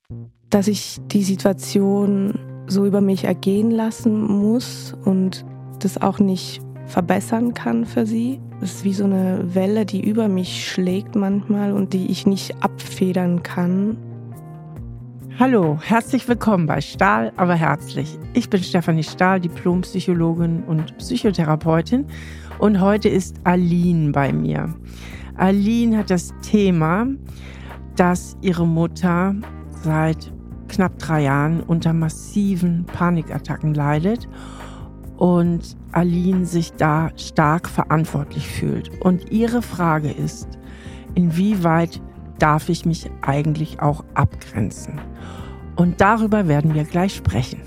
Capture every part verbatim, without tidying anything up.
dass ich die Situation so über mich ergehen lassen muss und das auch nicht verbessern kann für sie. Es ist wie so eine Welle, die über mich schlägt manchmal und die ich nicht abfedern kann. Hallo, herzlich willkommen bei Stahl, aber herzlich. Ich bin Stefanie Stahl, Diplompsychologin und Psychotherapeutin, und heute ist Aline bei mir. Aline hat das Thema, dass ihre Mutter seit knapp drei Jahren unter massiven Panikattacken leidet und Aline sich da stark verantwortlich fühlt. Und ihre Frage ist, inwieweit darf ich mich eigentlich auch abgrenzen? Und darüber werden wir gleich sprechen.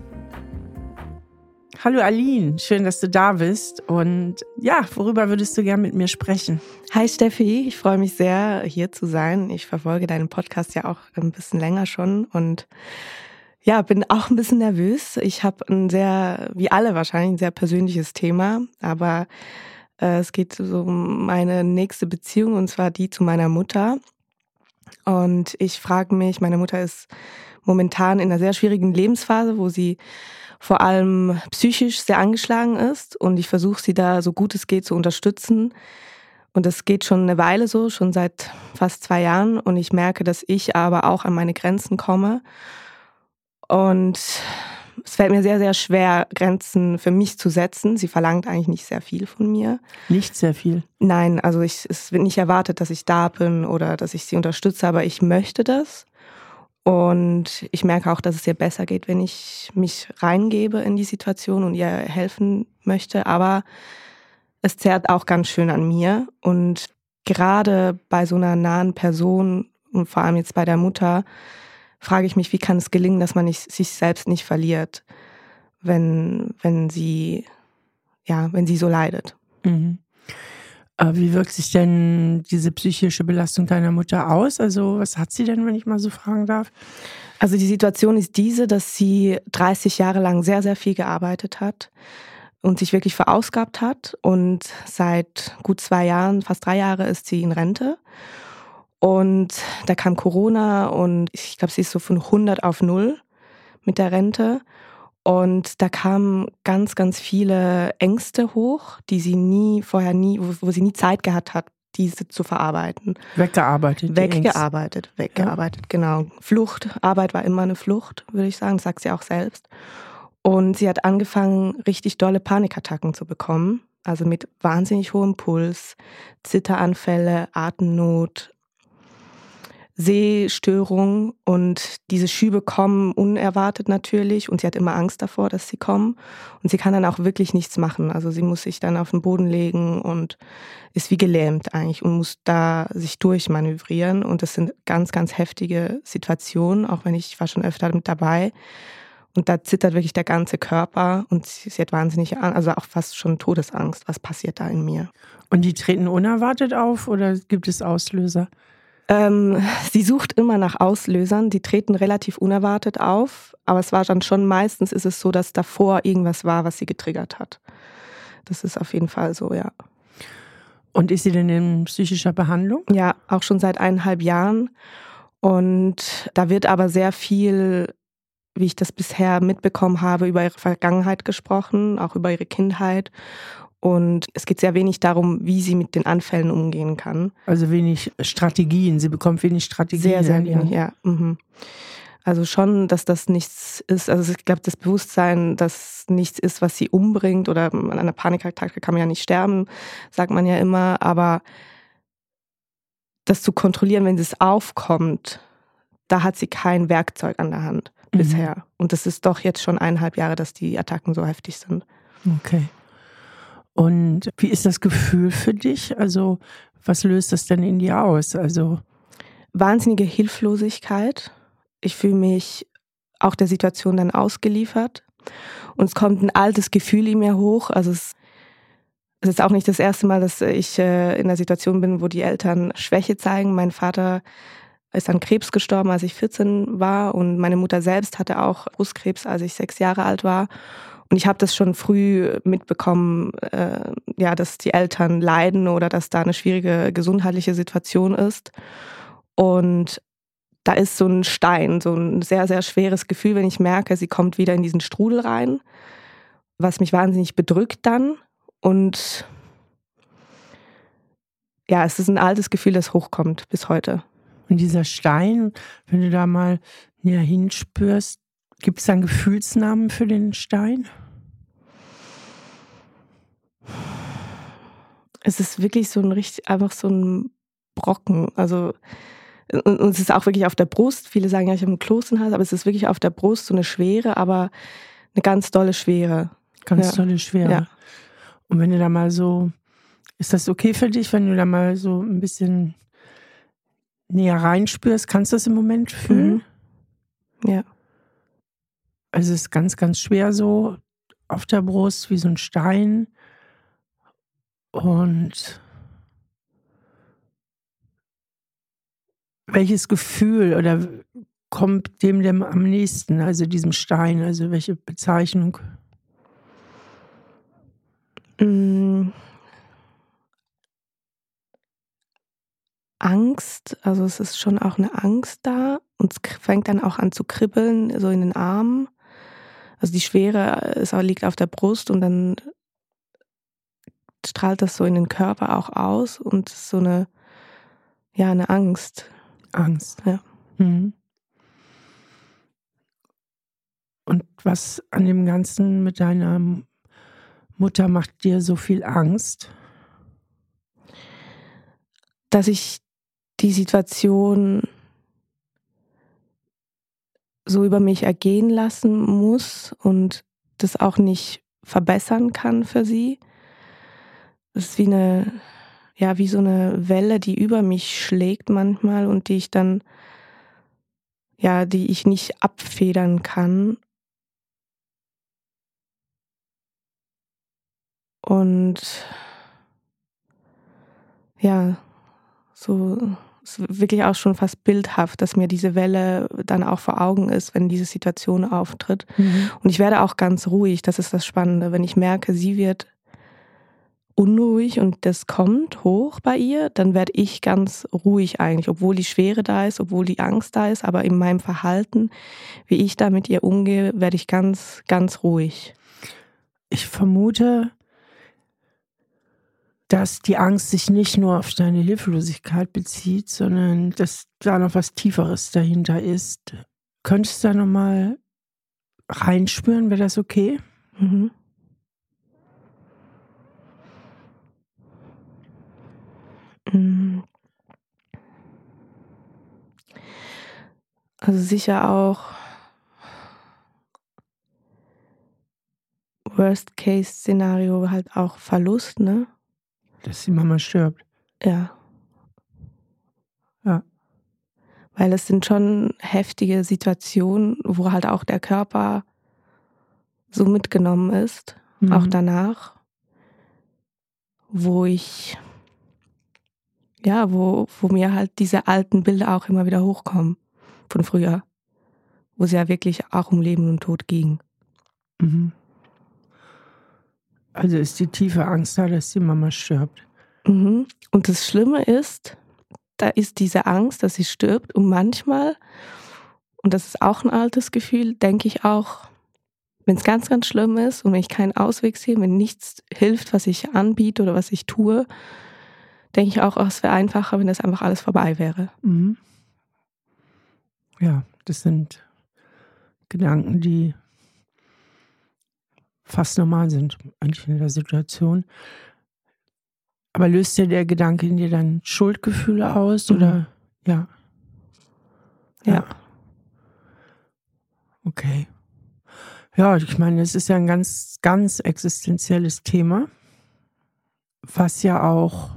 Hallo Aline, schön, dass du da bist. Und ja, worüber würdest du gerne mit mir sprechen? Hi Steffi, ich freue mich sehr, hier zu sein. Ich verfolge deinen Podcast ja auch ein bisschen länger schon und ja, bin auch ein bisschen nervös. Ich habe ein sehr, wie alle wahrscheinlich, ein sehr persönliches Thema, aber äh, es geht so um meine nächste Beziehung, und zwar die zu meiner Mutter. Und ich frage mich, meine Mutter ist momentan in einer sehr schwierigen Lebensphase, wo sie vor allem psychisch sehr angeschlagen ist, und ich versuche sie da so gut es geht zu unterstützen. Und das geht schon eine Weile so, schon seit fast zwei Jahren, und ich merke, dass ich aber auch an meine Grenzen komme. Und es fällt mir sehr, sehr schwer, Grenzen für mich zu setzen. Sie verlangt eigentlich nicht sehr viel von mir. Nicht sehr viel? Nein, also ich, es wird nicht erwartet, dass ich da bin oder dass ich sie unterstütze, aber ich möchte das. Und ich merke auch, dass es ihr besser geht, wenn ich mich reingebe in die Situation und ihr helfen möchte. Aber es zerrt auch ganz schön an mir. Und gerade bei so einer nahen Person und vor allem jetzt bei der Mutter frage ich mich, wie kann es gelingen, dass man nicht, sich selbst nicht verliert, wenn, wenn sie, ja, wenn sie so leidet. Mhm. Wie wirkt sich denn diese psychische Belastung deiner Mutter aus? Also was hat sie denn, wenn ich mal so fragen darf? Also die Situation ist diese, dass sie dreißig Jahre lang sehr, sehr viel gearbeitet hat und sich wirklich verausgabt hat. Und seit gut zwei Jahren, fast drei Jahre, ist sie in Rente. Und da kam Corona und ich glaube, sie ist so von hundert auf null mit der Rente. Und da kamen ganz, ganz viele Ängste hoch, die sie nie, vorher nie, wo, wo sie nie Zeit gehabt hat, diese zu verarbeiten. Weggearbeitet. Weggearbeitet, weggearbeitet, ja. Genau. Flucht, Arbeit war immer eine Flucht, würde ich sagen, das sagt sie auch selbst. Und sie hat angefangen, richtig dolle Panikattacken zu bekommen. Also mit wahnsinnig hohem Puls, Zitteranfälle, Atemnot, Sehstörung, und diese Schübe kommen unerwartet natürlich, und sie hat immer Angst davor, dass sie kommen, und sie kann dann auch wirklich nichts machen. Also sie muss sich dann auf den Boden legen und ist wie gelähmt eigentlich und muss da sich durchmanövrieren, und das sind ganz, ganz heftige Situationen, auch wenn ich, ich war schon öfter mit dabei, und da zittert wirklich der ganze Körper, und sie, sie hat wahnsinnig, also auch fast schon Todesangst, was passiert da in mir. Und die treten unerwartet auf oder gibt es Auslöser? Ähm, sie sucht immer nach Auslösern, die treten relativ unerwartet auf, aber es war dann schon, meistens ist es so, dass davor irgendwas war, was sie getriggert hat. Das ist auf jeden Fall so, ja. Und ist sie denn in psychischer Behandlung? Ja, auch schon seit eineinhalb Jahren, und da wird aber sehr viel, wie ich das bisher mitbekommen habe, über ihre Vergangenheit gesprochen, auch über ihre Kindheit. Und es geht sehr wenig darum, wie sie mit den Anfällen umgehen kann. Also wenig Strategien, sie bekommt wenig Strategien. Sehr, sehr wenig, ja. Mhm. Also schon, dass das nichts ist, also ich glaube, das Bewusstsein, dass nichts ist, was sie umbringt, oder an einer Panikattacke kann man ja nicht sterben, sagt man ja immer, aber das zu kontrollieren, wenn es aufkommt, da hat sie kein Werkzeug an der Hand mhm. bisher. Und das ist doch jetzt schon eineinhalb Jahre, dass die Attacken so heftig sind. Okay. Und wie ist das Gefühl für dich? Also was löst das denn in dir aus? Also wahnsinnige Hilflosigkeit. Ich fühle mich auch der Situation dann ausgeliefert. Und es kommt ein altes Gefühl in mir hoch. Also es, es ist auch nicht das erste Mal, dass ich äh, in einer Situation bin, wo die Eltern Schwäche zeigen. Mein Vater ist an Krebs gestorben, als ich vierzehn war. Und meine Mutter selbst hatte auch Brustkrebs, als ich sechs Jahre alt war. Und ich habe das schon früh mitbekommen, äh, ja, dass die Eltern leiden oder dass da eine schwierige gesundheitliche Situation ist. Und da ist so ein Stein, so ein sehr, sehr schweres Gefühl, wenn ich merke, sie kommt wieder in diesen Strudel rein, was mich wahnsinnig bedrückt dann. Und ja, es ist ein altes Gefühl, das hochkommt bis heute. Und dieser Stein, wenn du da mal näher hinspürst, gibt es da einen Gefühlsnamen für den Stein? Es ist wirklich so ein richtig, einfach so ein Brocken. Also, und, und es ist auch wirklich auf der Brust. Viele sagen ja, ich habe einen Kloß im Hals, aber es ist wirklich auf der Brust so eine Schwere, aber eine ganz dolle Schwere. Ganz Ja. tolle Schwere. Ja. Und wenn du da mal so, ist das okay für dich, wenn du da mal so ein bisschen näher reinspürst? Kannst du das im Moment fühlen? Mhm. Ja. Also es ist ganz, ganz schwer so auf der Brust, wie so ein Stein. Und welches Gefühl oder kommt dem denn am nächsten, also diesem Stein, also welche Bezeichnung? Mm. Angst, also es ist schon auch eine Angst da und es fängt dann auch an zu kribbeln, so in den Armen. Also die Schwere ist, liegt auf der Brust und dann strahlt das so in den Körper auch aus und so eine, ja, eine Angst. Angst. Ja. Mhm. Und was an dem Ganzen mit deiner Mutter macht dir so viel Angst? Dass ich die Situation so über mich ergehen lassen muss und das auch nicht verbessern kann für sie. Das ist wie eine, ja, wie so eine Welle, die über mich schlägt manchmal und die ich dann, ja, die ich nicht abfedern kann. Und ja, so ist wirklich auch schon fast bildhaft, dass mir diese Welle dann auch vor Augen ist, wenn diese Situation auftritt. Mhm. Und ich werde auch ganz ruhig, das ist das Spannende, wenn ich merke, sie wird unruhig und das kommt hoch bei ihr, dann werde ich ganz ruhig eigentlich, obwohl die Schwere da ist, obwohl die Angst da ist, aber in meinem Verhalten, wie ich da mit ihr umgehe, werde ich ganz, ganz ruhig. Ich vermute, dass die Angst sich nicht nur auf deine Hilflosigkeit bezieht, sondern dass da noch was Tieferes dahinter ist. Könntest du da nochmal reinspüren? Wäre das okay? Mhm. Also sicher auch Worst-Case-Szenario, halt auch Verlust, ne? Dass die Mama stirbt. Ja. Ja. Weil es sind schon heftige Situationen, wo halt auch der Körper so mitgenommen ist, Mhm. auch danach, wo ich, ja, wo, wo mir halt diese alten Bilder auch immer wieder hochkommen von früher, wo es ja wirklich auch um Leben und Tod ging. Mhm. Also ist die tiefe Angst da, dass die Mama stirbt. Mhm. Und das Schlimme ist, da ist diese Angst, dass sie stirbt und manchmal, und das ist auch ein altes Gefühl, denke ich auch, wenn es ganz, ganz schlimm ist und wenn ich keinen Ausweg sehe, wenn nichts hilft, was ich anbiete oder was ich tue, denke ich auch, oh, es wäre einfacher, wenn das einfach alles vorbei wäre. Mhm. Ja, das sind Gedanken, die fast normal sind, eigentlich in der Situation. Aber löst dir der Gedanke in dir dann Schuldgefühle aus? Mhm. Oder? Ja. Ja. Ja. Okay. Ja, ich meine, es ist ja ein ganz, ganz existenzielles Thema, was ja auch,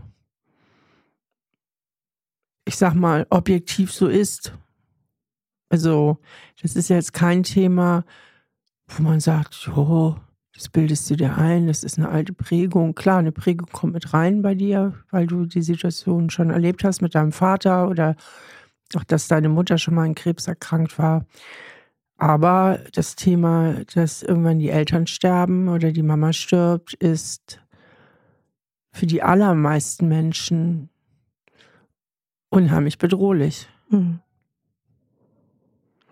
ich sag mal, objektiv so ist. Also, das ist ja jetzt kein Thema, wo man sagt, jo, das bildest du dir ein, das ist eine alte Prägung. Klar, eine Prägung kommt mit rein bei dir, weil du die Situation schon erlebt hast mit deinem Vater oder auch, dass deine Mutter schon mal an Krebs erkrankt war. Aber das Thema, dass irgendwann die Eltern sterben oder die Mama stirbt, ist für die allermeisten Menschen unheimlich bedrohlich. Mhm.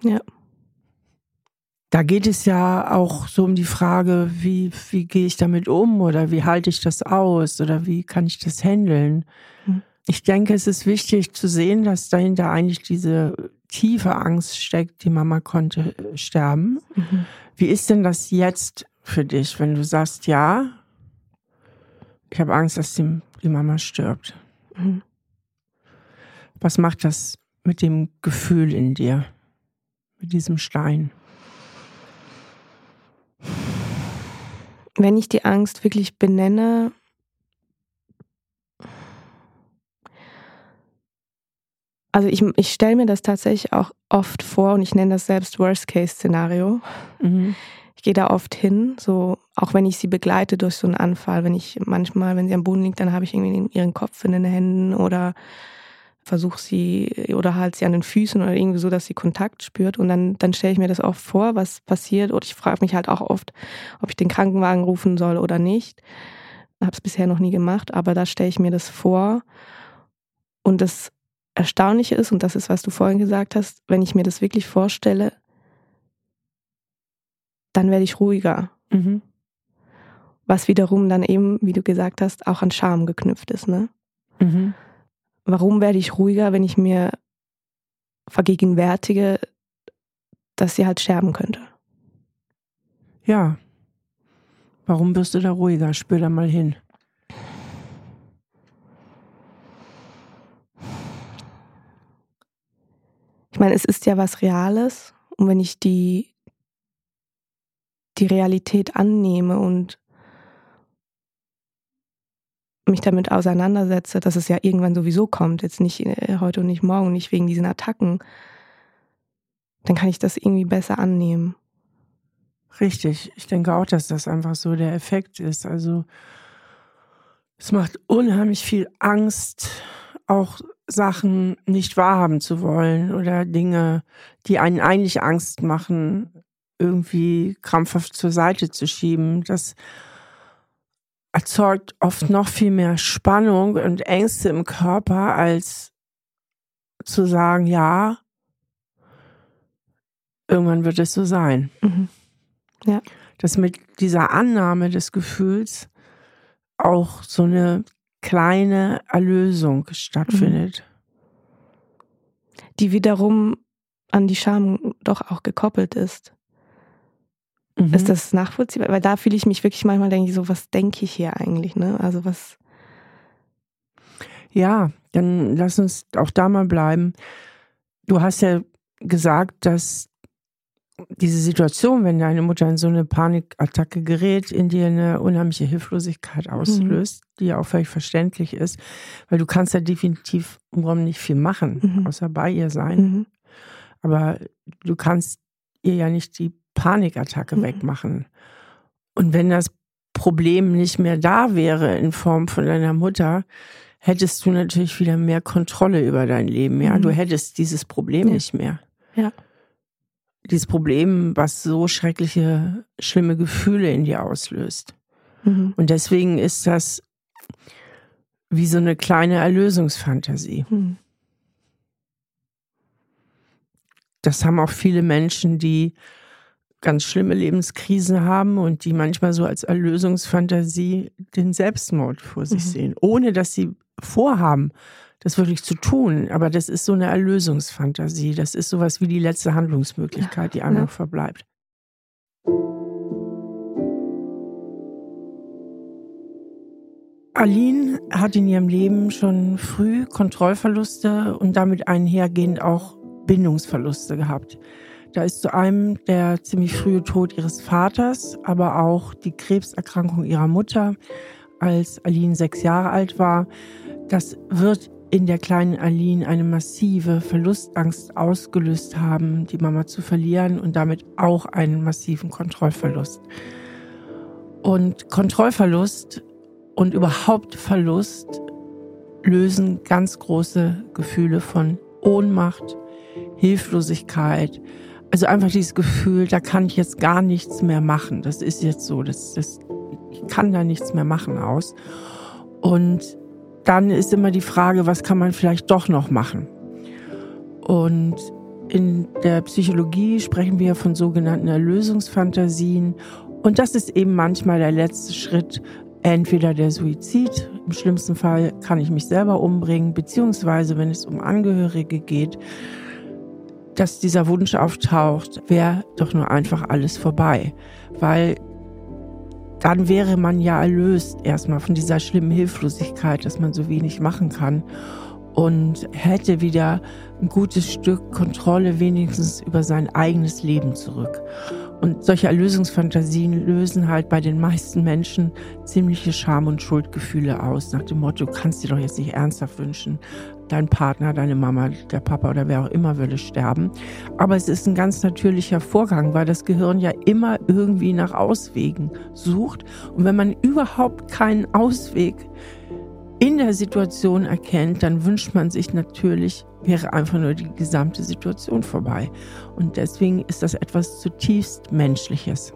Ja. Da geht es ja auch so um die Frage, wie, wie gehe ich damit um oder wie halte ich das aus oder wie kann ich das handeln? Mhm. Ich denke, es ist wichtig zu sehen, dass dahinter eigentlich diese tiefe Angst steckt, die Mama konnte sterben. Mhm. Wie ist denn das jetzt für dich, wenn du sagst, ja, ich habe Angst, dass die, die Mama stirbt? Mhm. Was macht das mit dem Gefühl in dir, mit diesem Stein? Wenn ich die Angst wirklich benenne, also ich, ich stelle mir das tatsächlich auch oft vor und ich nenne das selbst Worst-Case-Szenario. Mhm. Ich gehe da oft hin, so auch wenn ich sie begleite durch so einen Anfall, wenn ich manchmal, wenn sie am Boden liegt, dann habe ich irgendwie ihren Kopf in den Händen oder versuche sie oder halt sie an den Füßen oder irgendwie so, dass sie Kontakt spürt und dann, dann stelle ich mir das oft vor, was passiert und ich frage mich halt auch oft, ob ich den Krankenwagen rufen soll oder nicht. Habe es bisher noch nie gemacht, aber da stelle ich mir das vor und das Erstaunliche ist, und das ist, was du vorhin gesagt hast, wenn ich mir das wirklich vorstelle, dann werde ich ruhiger. Mhm. Was wiederum dann eben, wie du gesagt hast, auch an Scham geknüpft ist. Ne? Mhm. Warum werde ich ruhiger, wenn ich mir vergegenwärtige, dass sie halt sterben könnte? Ja. Warum wirst du da ruhiger? Spür da mal hin. Ich meine, es ist ja was Reales und wenn ich die, die Realität annehme und mich damit auseinandersetze, dass es ja irgendwann sowieso kommt, jetzt nicht heute und nicht morgen, nicht wegen diesen Attacken, dann kann ich das irgendwie besser annehmen. Richtig. Ich denke auch, dass das einfach so der Effekt ist. Also es macht unheimlich viel Angst, auch Sachen nicht wahrhaben zu wollen oder Dinge, die einen eigentlich Angst machen, irgendwie krampfhaft zur Seite zu schieben. Das erzeugt oft noch viel mehr Spannung und Ängste im Körper, als zu sagen, ja, irgendwann wird es so sein. Mhm. Ja. Dass mit dieser Annahme des Gefühls auch so eine kleine Erlösung stattfindet. Die wiederum an die Scham doch auch gekoppelt ist. Mhm. Ist das nachvollziehbar? Weil da fühle ich mich wirklich manchmal, denke ich so, was denke ich hier eigentlich? Ne? Also was... Ja, dann lass uns auch da mal bleiben. Du hast ja gesagt, dass diese Situation, wenn deine Mutter in so eine Panikattacke gerät, in dir eine unheimliche Hilflosigkeit auslöst, mhm. die ja auch völlig verständlich ist, weil du kannst ja definitiv im Grunde nicht viel machen, mhm. außer bei ihr sein. Mhm. Aber du kannst ihr ja nicht die Panikattacke mhm. wegmachen. Und wenn das Problem nicht mehr da wäre in Form von deiner Mutter, hättest du natürlich wieder mehr Kontrolle über dein Leben. Ja, mhm. du hättest dieses Problem ja. nicht mehr. Ja. Dieses Problem, was so schreckliche, schlimme Gefühle in dir auslöst. Mhm. Und deswegen ist das wie so eine kleine Erlösungsfantasie. Mhm. Das haben auch viele Menschen, die ganz schlimme Lebenskrisen haben und die manchmal so als Erlösungsfantasie den Selbstmord vor sich mhm. sehen, ohne dass sie vorhaben, das wirklich zu tun. Aber das ist so eine Erlösungsfantasie. Das ist sowas wie die letzte Handlungsmöglichkeit, die einem ja. noch verbleibt. Aline hat in ihrem Leben schon früh Kontrollverluste und damit einhergehend auch Bindungsverluste gehabt. Da ist zu einem der ziemlich frühe Tod ihres Vaters, aber auch die Krebserkrankung ihrer Mutter, als Aline sechs Jahre alt war. Das wird in der kleinen Aline eine massive Verlustangst ausgelöst haben, die Mama zu verlieren und damit auch einen massiven Kontrollverlust. Und Kontrollverlust und überhaupt Verlust lösen ganz große Gefühle von Ohnmacht, Hilflosigkeit. Also einfach dieses Gefühl, da kann ich jetzt gar nichts mehr machen. Das ist jetzt so, das, das, ich kann da nichts mehr machen aus. Und dann ist immer die Frage, was kann man vielleicht doch noch machen? Und In der Psychologie sprechen wir von sogenannten Erlösungsfantasien. Und das ist eben manchmal der letzte Schritt, entweder der Suizid, im schlimmsten Fall kann ich mich selber umbringen, beziehungsweise wenn es um Angehörige geht, dass dieser Wunsch auftaucht, wäre doch nur einfach alles vorbei. Weil dann wäre man ja erlöst erstmal von dieser schlimmen Hilflosigkeit, dass man so wenig machen kann und hätte wieder ein gutes Stück Kontrolle wenigstens über sein eigenes Leben zurück. Und solche Erlösungsfantasien lösen halt bei den meisten Menschen ziemliche Scham- und Schuldgefühle aus, nach dem Motto, du kannst dir doch jetzt nicht ernsthaft wünschen, dein Partner, deine Mama, der Papa oder wer auch immer würde sterben. Aber es ist ein ganz natürlicher Vorgang, weil das Gehirn ja immer irgendwie nach Auswegen sucht. Und wenn man überhaupt keinen Ausweg in der Situation erkennt, dann wünscht man sich natürlich, wäre einfach nur die gesamte Situation vorbei. Und deswegen ist das etwas zutiefst Menschliches.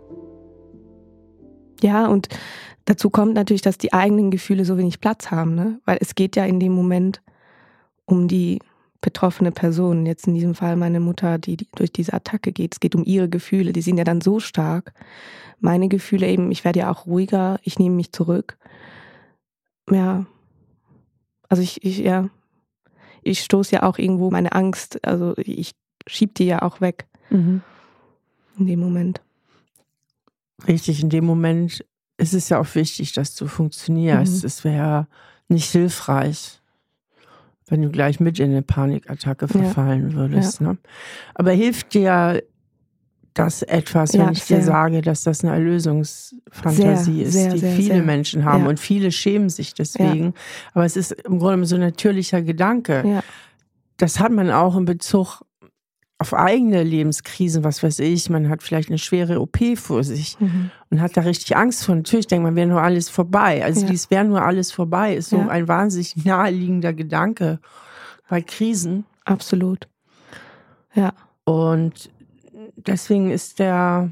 Ja, und dazu kommt natürlich, dass die eigenen Gefühle so wenig Platz haben, ne? Weil es geht ja in dem Moment um die betroffene Person. Jetzt in diesem Fall meine Mutter, die, die durch diese Attacke geht. Es geht um ihre Gefühle, die sind ja dann so stark. Meine Gefühle eben, ich werde ja auch ruhiger, ich nehme mich zurück. Ja, also ich, ich, ja, ich stoße ja auch irgendwo meine Angst, also ich schieb die ja auch weg. Mhm. In dem Moment. Richtig, in dem Moment ist es ja auch wichtig, dass du funktionierst. Mhm. Es wäre nicht hilfreich, wenn du gleich mit in eine Panikattacke verfallen ja. würdest. Ja. Ne? Aber hilft dir das etwas, wenn ja, ich dir sehr. sage, dass das eine Erlösungsfantasie sehr, ist, sehr, die sehr, viele sehr. Menschen haben ja. und viele schämen sich deswegen. Ja. Aber es ist im Grunde so ein natürlicher Gedanke. Ja. Das hat man auch in Bezug auf eigene Lebenskrisen, was weiß ich. Man hat vielleicht eine schwere O P vor sich mhm. und hat da richtig Angst vor. Natürlich denkt man, wäre nur alles vorbei. Also ja. dies wäre nur alles vorbei, ist so ja. ein wahnsinnig naheliegender Gedanke bei Krisen. Absolut. Ja. Und deswegen ist der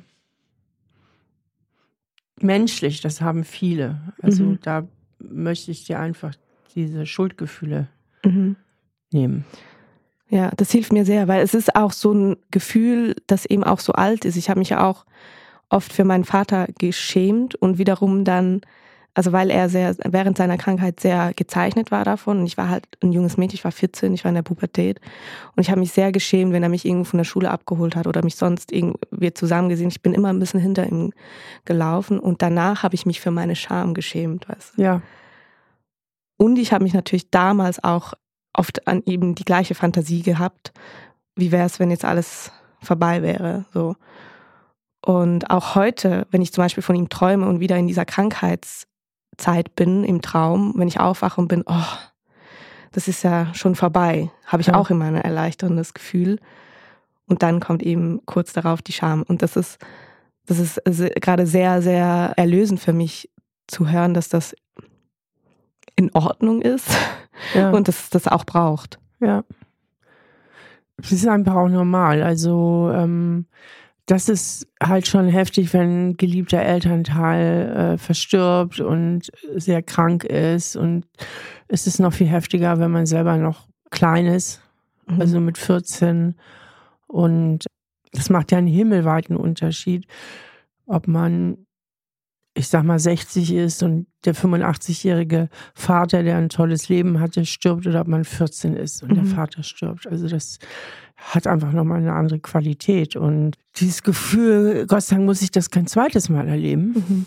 menschlich, das haben viele. Also mhm. da möchte ich dir einfach diese Schuldgefühle mhm. nehmen. Ja, das hilft mir sehr, weil es ist auch so ein Gefühl, das eben auch so alt ist. Ich habe mich ja auch oft für meinen Vater geschämt und wiederum dann, also weil er sehr während seiner Krankheit sehr gezeichnet war davon und ich war halt ein junges Mädchen, ich war vierzehn, ich war in der Pubertät und ich habe mich sehr geschämt, wenn er mich irgendwo von der Schule abgeholt hat oder mich sonst irgendwie zusammen gesehen. Ich bin immer ein bisschen hinter ihm gelaufen und danach habe ich mich für meine Scham geschämt, weißt du? Ja. Und ich habe mich natürlich damals auch oft an eben die gleiche Fantasie gehabt, wie wäre es, wenn jetzt alles vorbei wäre, so. Und auch heute, wenn ich zum Beispiel von ihm träume und wieder in dieser Krankheitszeit bin, im Traum, wenn ich aufwache und bin, oh, das ist ja schon vorbei, habe ich ja. auch immer ein erleichterndes Gefühl. Und dann kommt eben kurz darauf die Scham. Und das ist, das ist gerade sehr, sehr erlösend für mich zu hören, dass das in Ordnung ist ja. und dass es das auch braucht. Ja. Das ist einfach auch normal. Also ähm, das ist halt schon heftig, wenn ein geliebter Elternteil äh, verstirbt und sehr krank ist. Und es ist noch viel heftiger, wenn man selber noch klein ist, mhm. also mit vierzehn. Und das macht ja einen himmelweiten Unterschied, ob man, ich sag mal, sechzig ist und der fünfundachtzig-jährige Vater, der ein tolles Leben hatte, stirbt oder ob man vierzehn ist und mhm. der Vater stirbt. Also das hat einfach nochmal eine andere Qualität. Und dieses Gefühl, Gott sei Dank muss ich das kein zweites Mal erleben, mhm.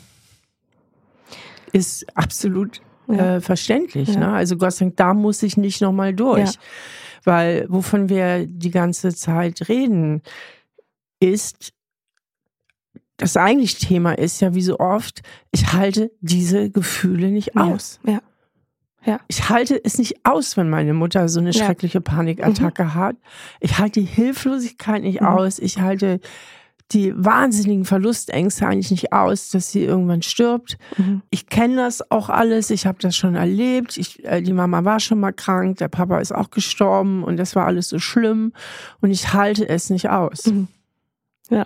ist absolut ja. äh, verständlich. Ja. Ne? Also Gott sei Dank, da muss ich nicht nochmal durch. Ja. Weil wovon wir die ganze Zeit reden, ist, das eigentliche Thema ist ja, wie so oft, ich halte diese Gefühle nicht aus. Ja, ja. Ja. Ich halte es nicht aus, wenn meine Mutter so eine ja. schreckliche Panikattacke mhm. hat. Ich halte die Hilflosigkeit nicht mhm. aus. Ich halte die wahnsinnigen Verlustängste eigentlich nicht aus, dass sie irgendwann stirbt. Mhm. Ich kenne das auch alles. Ich habe das schon erlebt. Ich, äh, die Mama war schon mal krank. Der Papa ist auch gestorben. Und das war alles so schlimm. Und ich halte es nicht aus. Mhm. Ja.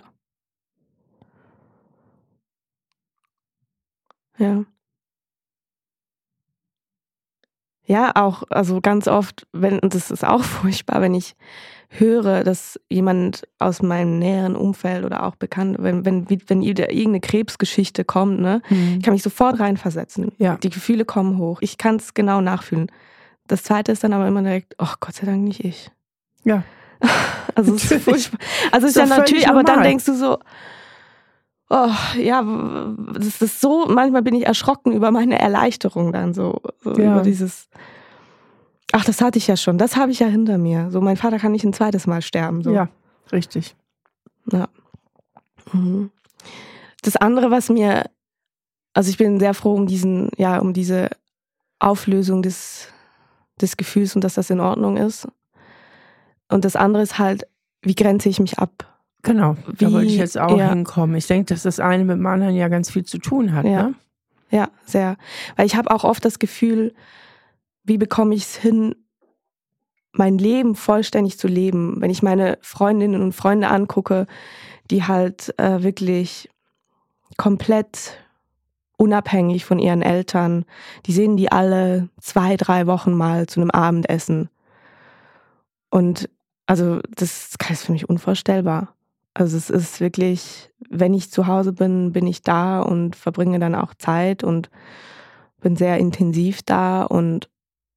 Ja. Ja, auch, also ganz oft, wenn, und das ist auch furchtbar, wenn ich höre, dass jemand aus meinem näheren Umfeld oder auch bekannt, wenn, wenn, wenn irgendeine Krebsgeschichte kommt, ne, Mhm. ich kann mich sofort reinversetzen. Ja. Die Gefühle kommen hoch. Ich kann es genau nachfühlen. Das Zweite ist dann aber immer direkt, oh Gott sei Dank nicht ich. Ja. Also es ist furchtbar. Also es ist Ist ja doch völlig natürlich, aber dann normal. denkst du so, oh, ja, das ist so, manchmal bin ich erschrocken über meine Erleichterung dann so, so Ja. über dieses, ach, das hatte ich ja schon, das habe ich ja hinter mir. So, mein Vater kann nicht ein zweites Mal sterben. So. Ja, richtig. Ja. Mhm. Das andere, was mir, also ich bin sehr froh um diesen, ja, um diese Auflösung des, des Gefühls und dass das in Ordnung ist. Und das andere ist halt, wie grenze ich mich ab? Genau, Wie, da wollte ich jetzt auch ja. hinkommen. Ich denke, dass das eine mit dem anderen ja ganz viel zu tun hat. Ja, Ne? ja, sehr. Weil ich habe auch oft das Gefühl, wie bekomme ich es hin, mein Leben vollständig zu leben? Wenn ich meine Freundinnen und Freunde angucke, die halt äh, wirklich komplett unabhängig von ihren Eltern, die sehen die alle zwei, drei Wochen mal zu einem Abendessen. Und also das ist für mich unvorstellbar. Also es ist wirklich, wenn ich zu Hause bin, bin ich da und verbringe dann auch Zeit und bin sehr intensiv da und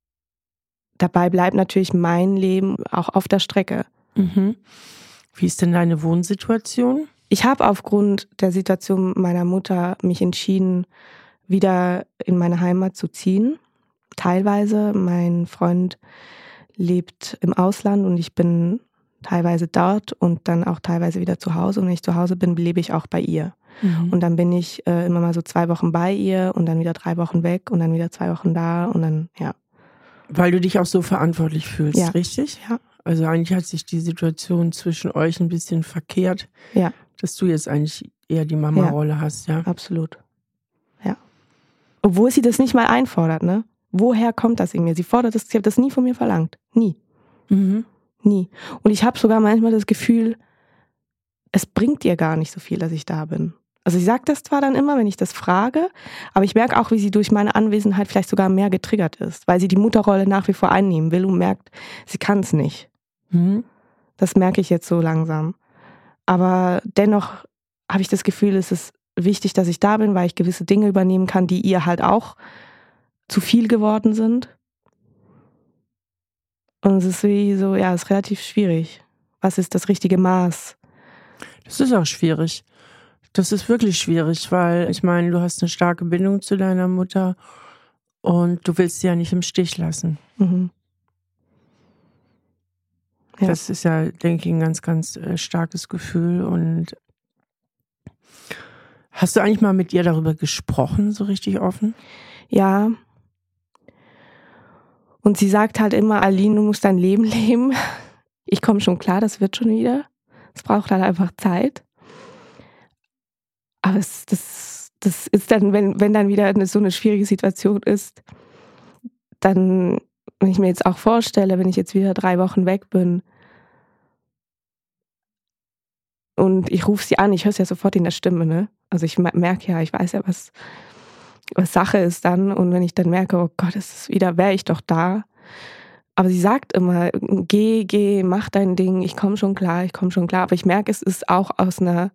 dabei bleibt natürlich mein Leben auch auf der Strecke. Mhm. Wie ist denn deine Wohnsituation? Ich habe aufgrund der Situation meiner Mutter mich entschieden, wieder in meine Heimat zu ziehen. Teilweise, mein Freund lebt im Ausland und ich bin teilweise dort und dann auch teilweise wieder zu Hause. Und wenn ich zu Hause bin, lebe ich auch bei ihr. Mhm. Und dann bin ich äh, immer mal so zwei Wochen bei ihr und dann wieder drei Wochen weg und dann wieder zwei Wochen da und dann, ja. Weil du dich auch so verantwortlich fühlst, Ja. richtig? Ja. Also eigentlich hat sich die Situation zwischen euch ein bisschen verkehrt, Ja. dass du jetzt eigentlich eher die Mama-Rolle hast, ja? Absolut. Ja. Obwohl sie das nicht mal einfordert, ne? Woher kommt das in mir? Sie fordert das, sie hat das nie von mir verlangt. Nie. Mhm. Nie. Und ich habe sogar manchmal das Gefühl, es bringt ihr gar nicht so viel, dass ich da bin. Also sie sagt das zwar dann immer, wenn ich das frage, aber ich merke auch, wie sie durch meine Anwesenheit vielleicht sogar mehr getriggert ist, weil sie die Mutterrolle nach wie vor einnehmen will und merkt, sie kann es nicht. Mhm. Das merke ich jetzt so langsam. Aber dennoch habe ich das Gefühl, es ist wichtig, dass ich da bin, weil ich gewisse Dinge übernehmen kann, die ihr halt auch zu viel geworden sind. Und es ist wie so, ja, es ist relativ schwierig. Was ist das richtige Maß? Das ist auch schwierig. Das ist wirklich schwierig, weil ich meine, du hast eine starke Bindung zu deiner Mutter und du willst sie ja nicht im Stich lassen. Mhm. Ja. Das ist ja, denke ich, ein ganz, ganz äh, starkes Gefühl. Und hast du eigentlich mal mit ihr darüber gesprochen, so richtig offen? Ja. Und sie sagt halt immer, Aline, du musst dein Leben leben. Ich komme schon klar, das wird schon wieder. Es braucht halt einfach Zeit. Aber es, das, das ist dann, wenn, wenn dann wieder eine, so eine schwierige Situation ist, dann, wenn ich mir jetzt auch vorstelle, wenn ich jetzt wieder drei Wochen weg bin und ich rufe sie an, ich höre es ja sofort in der Stimme, ne? Also ich merke ja, ich weiß ja, was, was Sache ist dann. Und wenn ich dann merke, oh Gott, es ist wieder, wäre ich doch da. Aber sie sagt immer, geh, geh, mach dein Ding, ich komme schon klar, ich komme schon klar. Aber ich merke, es ist auch aus einer,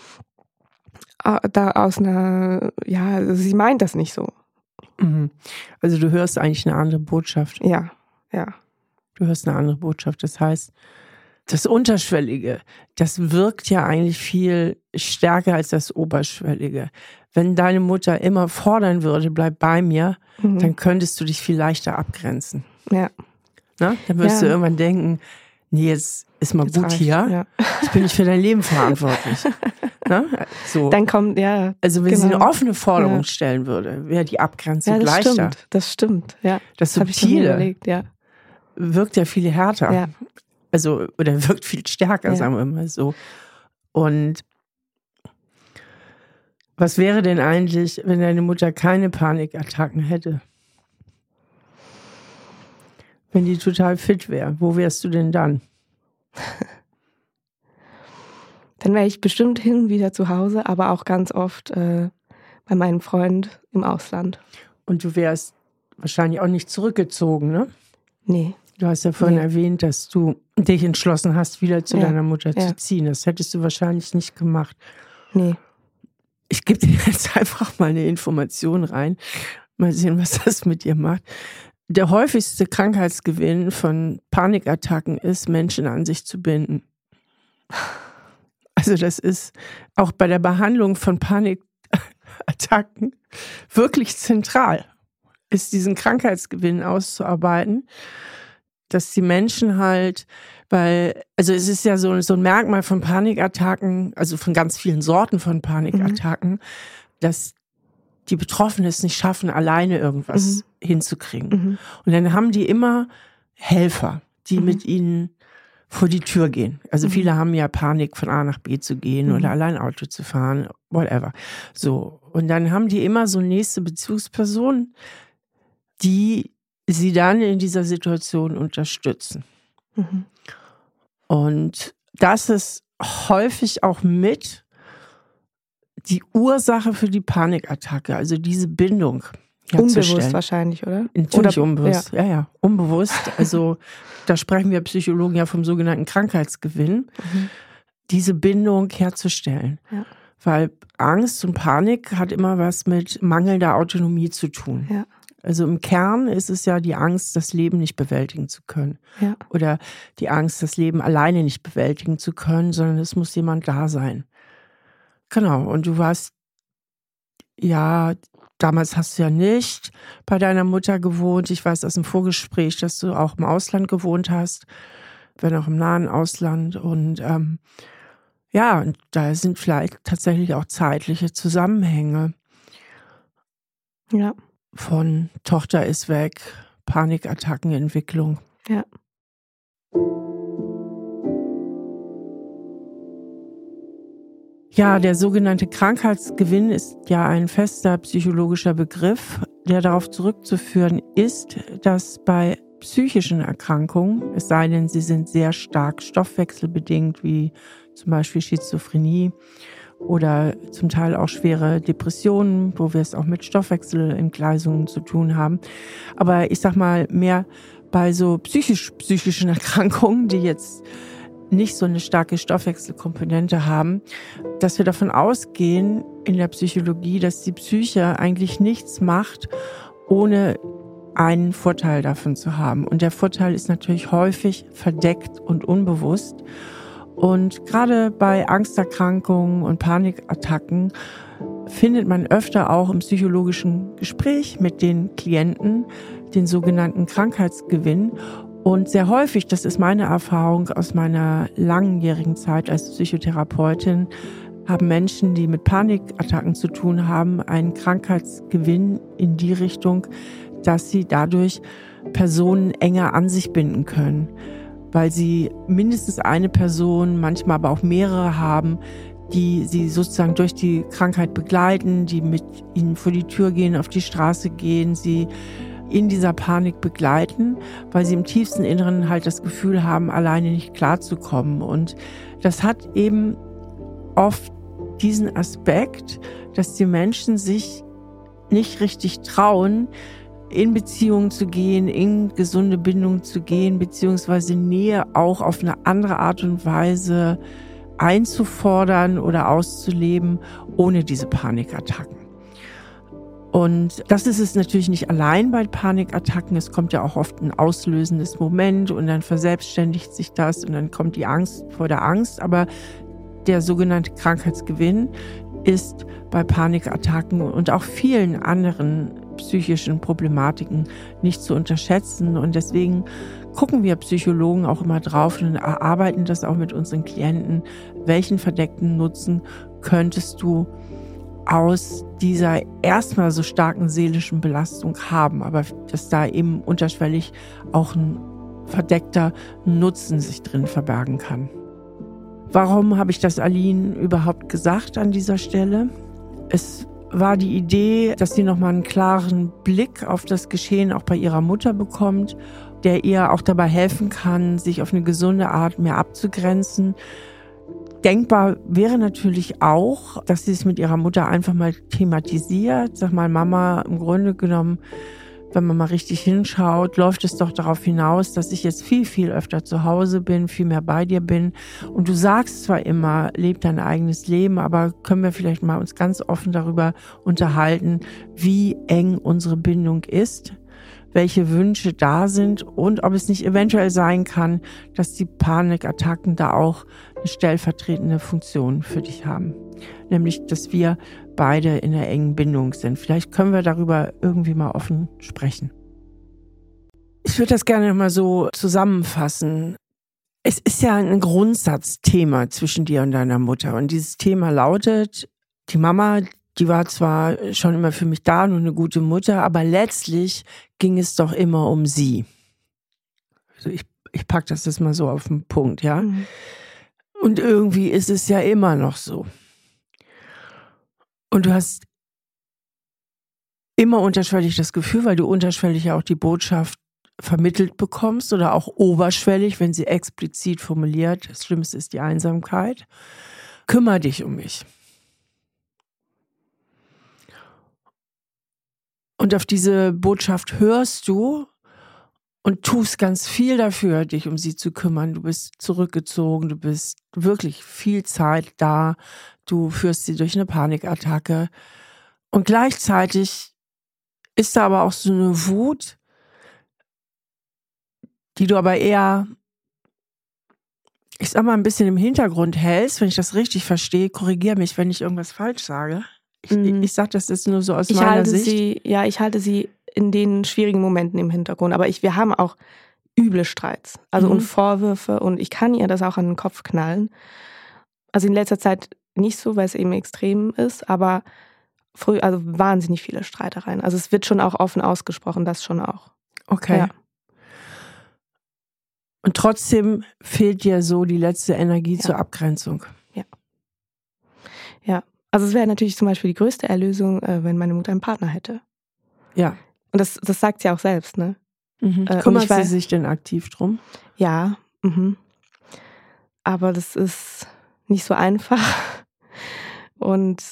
da aus einer, ja, also sie meint das nicht so. Mhm. Also du hörst eigentlich eine andere Botschaft. Ja, ja. Du hörst eine andere Botschaft. Das heißt, das Unterschwellige, das wirkt ja eigentlich viel stärker als das Oberschwellige. Wenn deine Mutter immer fordern würde, bleib bei mir, mhm. dann könntest du dich viel leichter abgrenzen. Ja. Na? Dann wirst ja. du irgendwann denken, nee, jetzt ist mal jetzt gut reicht, hier. Ja. Jetzt bin ich für dein Leben verantwortlich. Na? So. Dann kommt, ja. Also wenn genau. sie eine offene Forderung ja. stellen würde, wäre die Abgrenzung ja, das leichter. Stimmt. Das stimmt, ja. Das Das habe ich mir überlegt, ja. wirkt ja viel härter. Ja. Also, oder wirkt viel stärker, ja. sagen wir mal so. Und was wäre denn eigentlich, wenn deine Mutter keine Panikattacken hätte? Wenn die total fit wäre, wo wärst du denn dann? Dann wäre ich bestimmt hin und wieder zu Hause, aber auch ganz oft äh, bei meinem Freund im Ausland. Und du wärst wahrscheinlich auch nicht zurückgezogen, ne? Nee. Du hast ja vorhin nee. erwähnt, dass du dich entschlossen hast, wieder zu ja. deiner Mutter ja. zu ziehen. Das hättest du wahrscheinlich nicht gemacht. Nee. Ich gebe dir jetzt einfach mal eine Information rein. Mal sehen, was das mit dir macht. Der häufigste Krankheitsgewinn von Panikattacken ist, Menschen an sich zu binden. Also das ist auch bei der Behandlung von Panikattacken wirklich zentral, ist diesen Krankheitsgewinn auszuarbeiten, dass die Menschen halt, weil, also es ist ja so, so ein Merkmal von Panikattacken, also von ganz vielen Sorten von Panikattacken, mhm. dass die Betroffenen es nicht schaffen, alleine irgendwas mhm. hinzukriegen. Mhm. Und dann haben die immer Helfer, die mhm. mit ihnen vor die Tür gehen. Also mhm. viele haben ja Panik, von A nach B zu gehen mhm. oder allein Auto zu fahren, whatever. So. Und dann haben die immer so nächste Bezugspersonen, die sie dann in dieser Situation unterstützen. Mhm. Und das ist häufig auch mit die Ursache für die Panikattacke, also diese Bindung herzustellen. Unbewusst wahrscheinlich, oder? Natürlich oder, unbewusst, ja. ja, ja, unbewusst. Also da sprechen wir Psychologen ja vom sogenannten Krankheitsgewinn, mhm. diese Bindung herzustellen. Ja. Weil Angst und Panik hat immer was mit mangelnder Autonomie zu tun. Ja. Also im Kern ist es ja die Angst, das Leben nicht bewältigen zu können. Ja. Oder die Angst, das Leben alleine nicht bewältigen zu können, sondern es muss jemand da sein. Genau, und du warst, ja, damals hast du ja nicht bei deiner Mutter gewohnt. Ich weiß aus dem Vorgespräch, dass du auch im Ausland gewohnt hast, wenn auch im nahen Ausland. Und ähm, ja, und da sind vielleicht tatsächlich auch zeitliche Zusammenhänge. Ja. Von Tochter ist weg, Panikattackenentwicklung. Ja. Ja, der sogenannte Krankheitsgewinn ist ja ein fester psychologischer Begriff, der darauf zurückzuführen ist, dass bei psychischen Erkrankungen, es sei denn, sie sind sehr stark stoffwechselbedingt, wie zum Beispiel Schizophrenie oder zum Teil auch schwere Depressionen, wo wir es auch mit Stoffwechselentgleisungen zu tun haben. Aber ich sag mal, mehr bei so psychisch, psychischen Erkrankungen, die jetzt nicht so eine starke Stoffwechselkomponente haben, dass wir davon ausgehen in der Psychologie, dass die Psyche eigentlich nichts macht, ohne einen Vorteil davon zu haben. Und der Vorteil ist natürlich häufig verdeckt und unbewusst. Und gerade bei Angsterkrankungen und Panikattacken findet man öfter auch im psychologischen Gespräch mit den Klienten den sogenannten Krankheitsgewinn. Und sehr häufig, das ist meine Erfahrung aus meiner langjährigen Zeit als Psychotherapeutin, haben Menschen, die mit Panikattacken zu tun haben, einen Krankheitsgewinn in die Richtung, dass sie dadurch Personen enger an sich binden können, weil sie mindestens eine Person, manchmal aber auch mehrere haben, die sie sozusagen durch die Krankheit begleiten, die mit ihnen vor die Tür gehen, auf die Straße gehen, sie in dieser Panik begleiten, weil sie im tiefsten Inneren halt das Gefühl haben, alleine nicht klarzukommen. Und das hat eben oft diesen Aspekt, dass die Menschen sich nicht richtig trauen, in Beziehungen zu gehen, in gesunde Bindungen zu gehen, beziehungsweise Nähe auch auf eine andere Art und Weise einzufordern oder auszuleben, ohne diese Panikattacken. Und das ist es natürlich nicht allein bei Panikattacken. Es kommt ja auch oft ein auslösendes Moment und dann verselbstständigt sich das und dann kommt die Angst vor der Angst. Aber der sogenannte Krankheitsgewinn ist bei Panikattacken und auch vielen anderen psychischen Problematiken nicht zu unterschätzen. Und deswegen gucken wir Psychologen auch immer drauf und erarbeiten das auch mit unseren Klienten. Welchen verdeckten Nutzen könntest du aus dieser erstmal so starken seelischen Belastung haben, aber dass da eben unterschwellig auch ein verdeckter Nutzen sich drin verbergen kann. Warum habe ich das Aline überhaupt gesagt an dieser Stelle? Es war die Idee, dass sie nochmal einen klaren Blick auf das Geschehen auch bei ihrer Mutter bekommt, der ihr auch dabei helfen kann, sich auf eine gesunde Art mehr abzugrenzen. Denkbar wäre natürlich auch, dass sie es mit ihrer Mutter einfach mal thematisiert. Sag mal, Mama, im Grunde genommen wenn man mal richtig hinschaut, läuft es doch darauf hinaus, dass ich jetzt viel, viel öfter zu Hause bin, viel mehr bei dir bin. Und du sagst zwar immer, leb dein eigenes Leben, aber können wir vielleicht mal uns ganz offen darüber unterhalten, wie eng unsere Bindung ist, welche Wünsche da sind und ob es nicht eventuell sein kann, dass die Panikattacken da auch eine stellvertretende Funktion für dich haben. Nämlich, dass wir beide in einer engen Bindung sind. Vielleicht können wir darüber irgendwie mal offen sprechen. Ich würde das gerne mal so zusammenfassen. Es ist ja ein Grundsatzthema zwischen dir und deiner Mutter. Und dieses Thema lautet, die Mama, die war zwar schon immer für mich da und eine gute Mutter, aber letztlich ging es doch immer um sie. Also ich, ich packe das jetzt mal so auf den Punkt, ja. Mhm. Und irgendwie ist es ja immer noch so. Und du hast immer unterschwellig das Gefühl, weil du unterschwellig ja auch die Botschaft vermittelt bekommst oder auch oberschwellig, wenn sie explizit formuliert, das Schlimmste ist die Einsamkeit, kümmere dich um mich. Und auf diese Botschaft hörst du und tust ganz viel dafür, dich um sie zu kümmern. Du bist zurückgezogen, du bist wirklich viel Zeit da, du führst sie durch eine Panikattacke. Und gleichzeitig ist da aber auch so eine Wut, die du aber eher, ich sag mal, ein bisschen im Hintergrund hältst, wenn ich das richtig verstehe. Korrigiere mich, wenn ich irgendwas falsch sage. Ich, mhm. ich, ich sage das jetzt nur so aus ich meiner halte Sicht. Sie, ja, ich halte sie in den schwierigen Momenten im Hintergrund. Aber ich, wir haben auch üble Streits, also mhm. und Vorwürfe, und ich kann ihr das auch an den Kopf knallen. Also in letzter Zeit nicht so, weil es eben extrem ist, aber früh, also wahnsinnig viele Streitereien. Also es wird schon auch offen ausgesprochen, das schon auch. Okay. Ja. Und trotzdem fehlt dir so die letzte Energie ja. zur Abgrenzung. Ja. Ja. Also es wäre natürlich zum Beispiel die größte Erlösung, wenn meine Mutter einen Partner hätte. Ja. Und das, das sagt sie auch selbst, ne? Mhm. Äh, Kümmert sie sich denn aktiv drum? Ja. Mhm. Aber das ist nicht so einfach. Und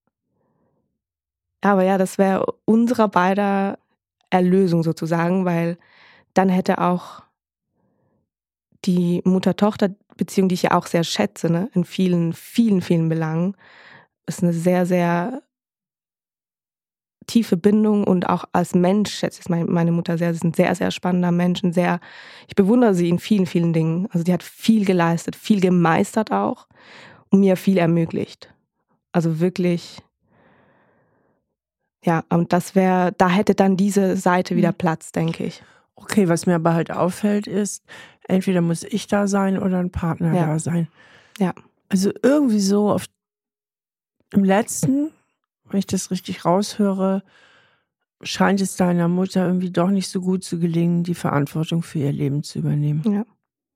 aber ja, das wäre unserer beider Erlösung sozusagen, weil dann hätte auch die Mutter-Tochter-Beziehung, die ich ja auch sehr schätze, ne, in vielen, vielen, vielen Belangen, ist eine sehr, sehr tiefe Bindung, und auch als Mensch schätze ich meine Mutter sehr. Sie ist ein sehr, sehr spannender Mensch, ein sehr, ich bewundere sie in vielen, vielen Dingen. Also die hat viel geleistet, viel gemeistert auch und mir viel ermöglicht. Also wirklich, ja, und das wäre, da hätte dann diese Seite wieder Platz, denke ich. Okay, was mir aber halt auffällt ist, entweder muss ich da sein oder ein Partner ja. da sein. Ja. Also irgendwie so auf, im letzten, wenn ich das richtig raushöre, scheint es deiner Mutter irgendwie doch nicht so gut zu gelingen, die Verantwortung für ihr Leben zu übernehmen. Ja.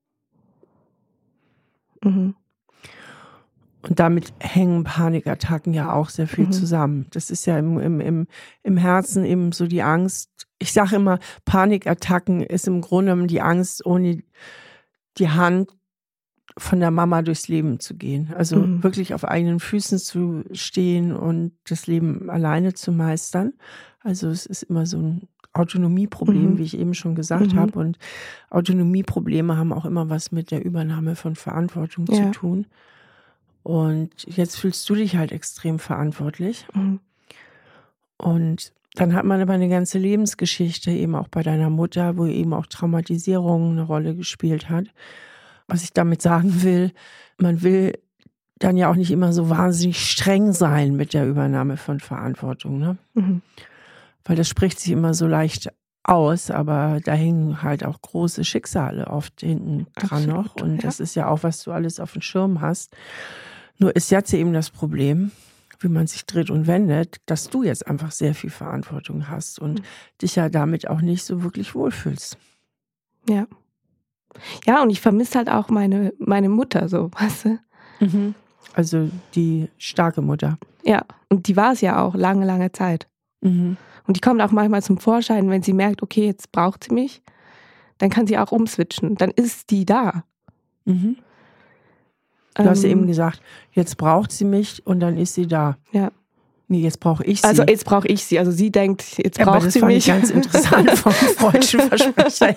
Mhm. Und damit hängen Panikattacken ja auch sehr viel mhm. zusammen. Das ist ja im, im, im, im Herzen eben so die Angst. Ich sage immer, Panikattacken ist im Grunde genommen die Angst, ohne die Hand von der Mama durchs Leben zu gehen. Also mhm. wirklich auf eigenen Füßen zu stehen und das Leben alleine zu meistern. Also es ist immer so ein Autonomieproblem, mhm. wie ich eben schon gesagt mhm. habe. Und Autonomieprobleme haben auch immer was mit der Übernahme von Verantwortung ja. zu tun. Und jetzt fühlst du dich halt extrem verantwortlich. Mhm. Und dann hat man aber eine ganze Lebensgeschichte, eben auch bei deiner Mutter, wo eben auch Traumatisierung eine Rolle gespielt hat. Was ich damit sagen will, man will dann ja auch nicht immer so wahnsinnig streng sein mit der Übernahme von Verantwortung, ne? Mhm. Weil das spricht sich immer so leicht aus, aber da hängen halt auch große Schicksale oft hinten dran Absolut, noch. Und ja. das ist ja auch, was du alles auf dem Schirm hast. Nur ist jetzt eben das Problem, wie man sich dreht und wendet, dass du jetzt einfach sehr viel Verantwortung hast und mhm. dich ja damit auch nicht so wirklich wohlfühlst. Ja. Ja, und ich vermisse halt auch meine, meine Mutter, so, weißt du? Mhm. Also die starke Mutter. Ja, und die war es ja auch lange, lange Zeit. Mhm. Und die kommt auch manchmal zum Vorschein, wenn sie merkt, okay, jetzt braucht sie mich, dann kann sie auch umswitchen. Dann ist die da. Mhm. Du ähm, hast ja eben gesagt, jetzt braucht sie mich und dann ist sie da. Ja. Nee, jetzt brauche ich sie. Also jetzt brauche ich sie. Also sie denkt, jetzt braucht ja, sie mich. Das fand ich ganz interessant vom freudschen Versprecher.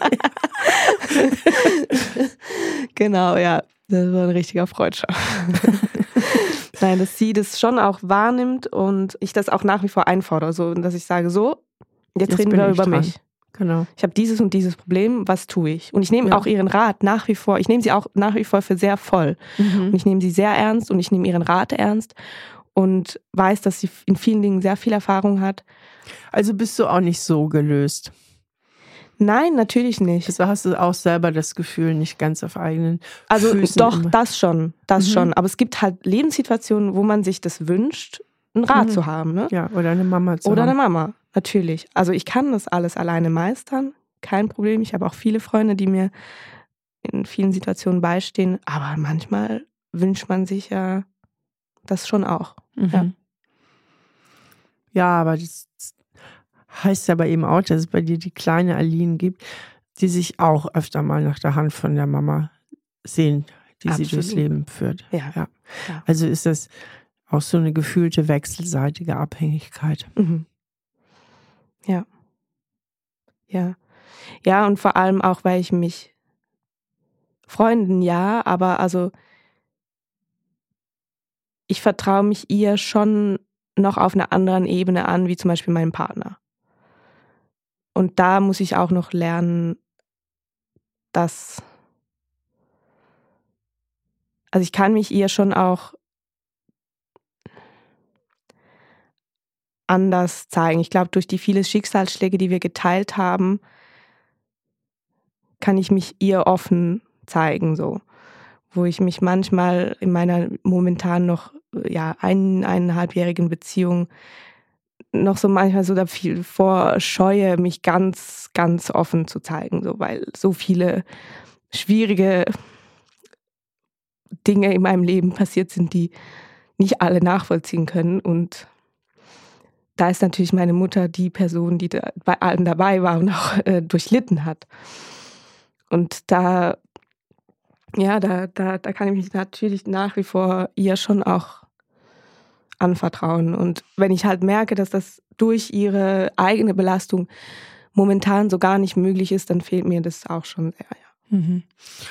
Genau, ja. Das war ein richtiger Freudscher. Nein, dass sie das schon auch wahrnimmt und ich das auch nach wie vor einfordere. So, dass ich sage, so, jetzt, jetzt reden wir über dran. mich. Genau. Ich habe dieses und dieses Problem, was tue ich? Und ich nehme ja. auch ihren Rat nach wie vor, ich nehme sie auch nach wie vor für sehr voll. Mhm. Und ich nehme sie sehr ernst und ich nehme ihren Rat ernst und weiß, dass sie in vielen Dingen sehr viel Erfahrung hat. Also bist du auch nicht so gelöst? Nein, natürlich nicht. Also hast du auch selber das Gefühl, nicht ganz auf eigenen also Füßen doch, immer. das schon, das mhm. schon. Aber es gibt halt Lebenssituationen, wo man sich das wünscht, einen Rat mhm. zu haben. Ne? Ja, oder eine Mama zu oder haben. Oder eine Mama, natürlich. Also ich kann das alles alleine meistern, kein Problem. Ich habe auch viele Freunde, die mir in vielen Situationen beistehen. Aber manchmal wünscht man sich ja das schon auch. Mhm. Ja. ja, aber das heißt aber eben auch, dass es bei dir die kleine Aline gibt, die sich auch öfter mal nach der Hand von der Mama sehen, die Absolut. sie durchs Leben führt. Ja. Ja. Ja. Also ist das auch so eine gefühlte wechselseitige Abhängigkeit. Mhm. Ja. Ja. Ja, und vor allem auch, weil ich mich Freunden ja, aber also ich vertraue mich ihr schon noch auf einer anderen Ebene an, wie zum Beispiel meinem Partner. Und da muss ich auch noch lernen, dass, also ich kann mich ihr schon auch anders zeigen. Ich glaube, durch die vielen Schicksalsschläge, die wir geteilt haben, kann ich mich ihr offen zeigen, so. Wo ich mich manchmal in meiner momentan noch ja, ein, eineinhalbjährigen Beziehung noch so manchmal so davor scheue, mich ganz, ganz offen zu zeigen, so, weil so viele schwierige Dinge in meinem Leben passiert sind, die nicht alle nachvollziehen können. Und da ist natürlich meine Mutter die Person, die da bei allem dabei war und auch äh, durchlitten hat. Und da, ja, da, da, da kann ich mich natürlich nach wie vor ihr schon auch anvertrauen. Und wenn ich halt merke, dass das durch ihre eigene Belastung momentan so gar nicht möglich ist, dann fehlt mir das auch schon sehr, ja. Mhm.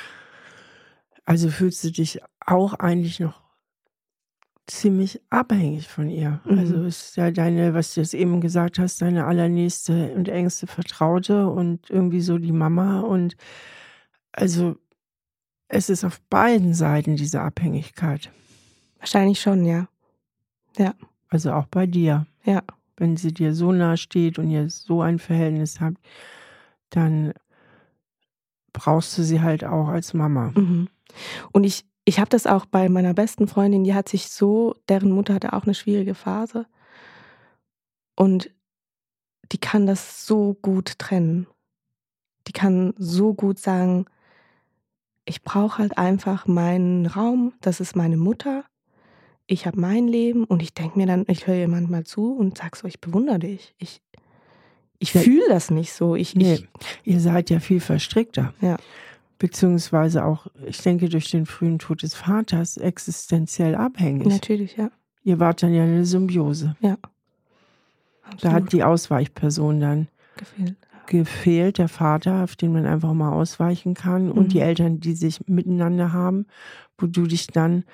Also fühlst du dich auch eigentlich noch ziemlich abhängig von ihr. Mhm. Also ist ja deine, was du jetzt eben gesagt hast, deine allernächste und engste Vertraute und irgendwie so die Mama. Und also es ist auf beiden Seiten diese Abhängigkeit. Wahrscheinlich schon, ja. Ja. Also auch bei dir. Ja. Wenn sie dir so nahe steht und ihr so ein Verhältnis habt, dann brauchst du sie halt auch als Mama. Mhm. Und ich, ich habe das auch bei meiner besten Freundin, die hat sich so, deren Mutter hatte auch eine schwierige Phase. Und die kann das so gut trennen. Die kann so gut sagen, ich brauche halt einfach meinen Raum, das ist meine Mutter. Ich habe mein Leben und ich denke mir dann, ich höre ihr manchmal zu und sage so, ich bewundere dich. Ich, ich fühle das nicht so. Ich, nee, ich, ihr seid ja viel verstrickter. Ja. Beziehungsweise auch, ich denke, durch den frühen Tod des Vaters existenziell abhängig. Natürlich, ja. Ihr wart dann ja eine Symbiose. Ja. Absolut. Da hat die Ausweichperson dann gefehlt. gefehlt, der Vater, auf den man einfach mal ausweichen kann, mhm. und die Eltern, die sich miteinander haben, wo du dich dann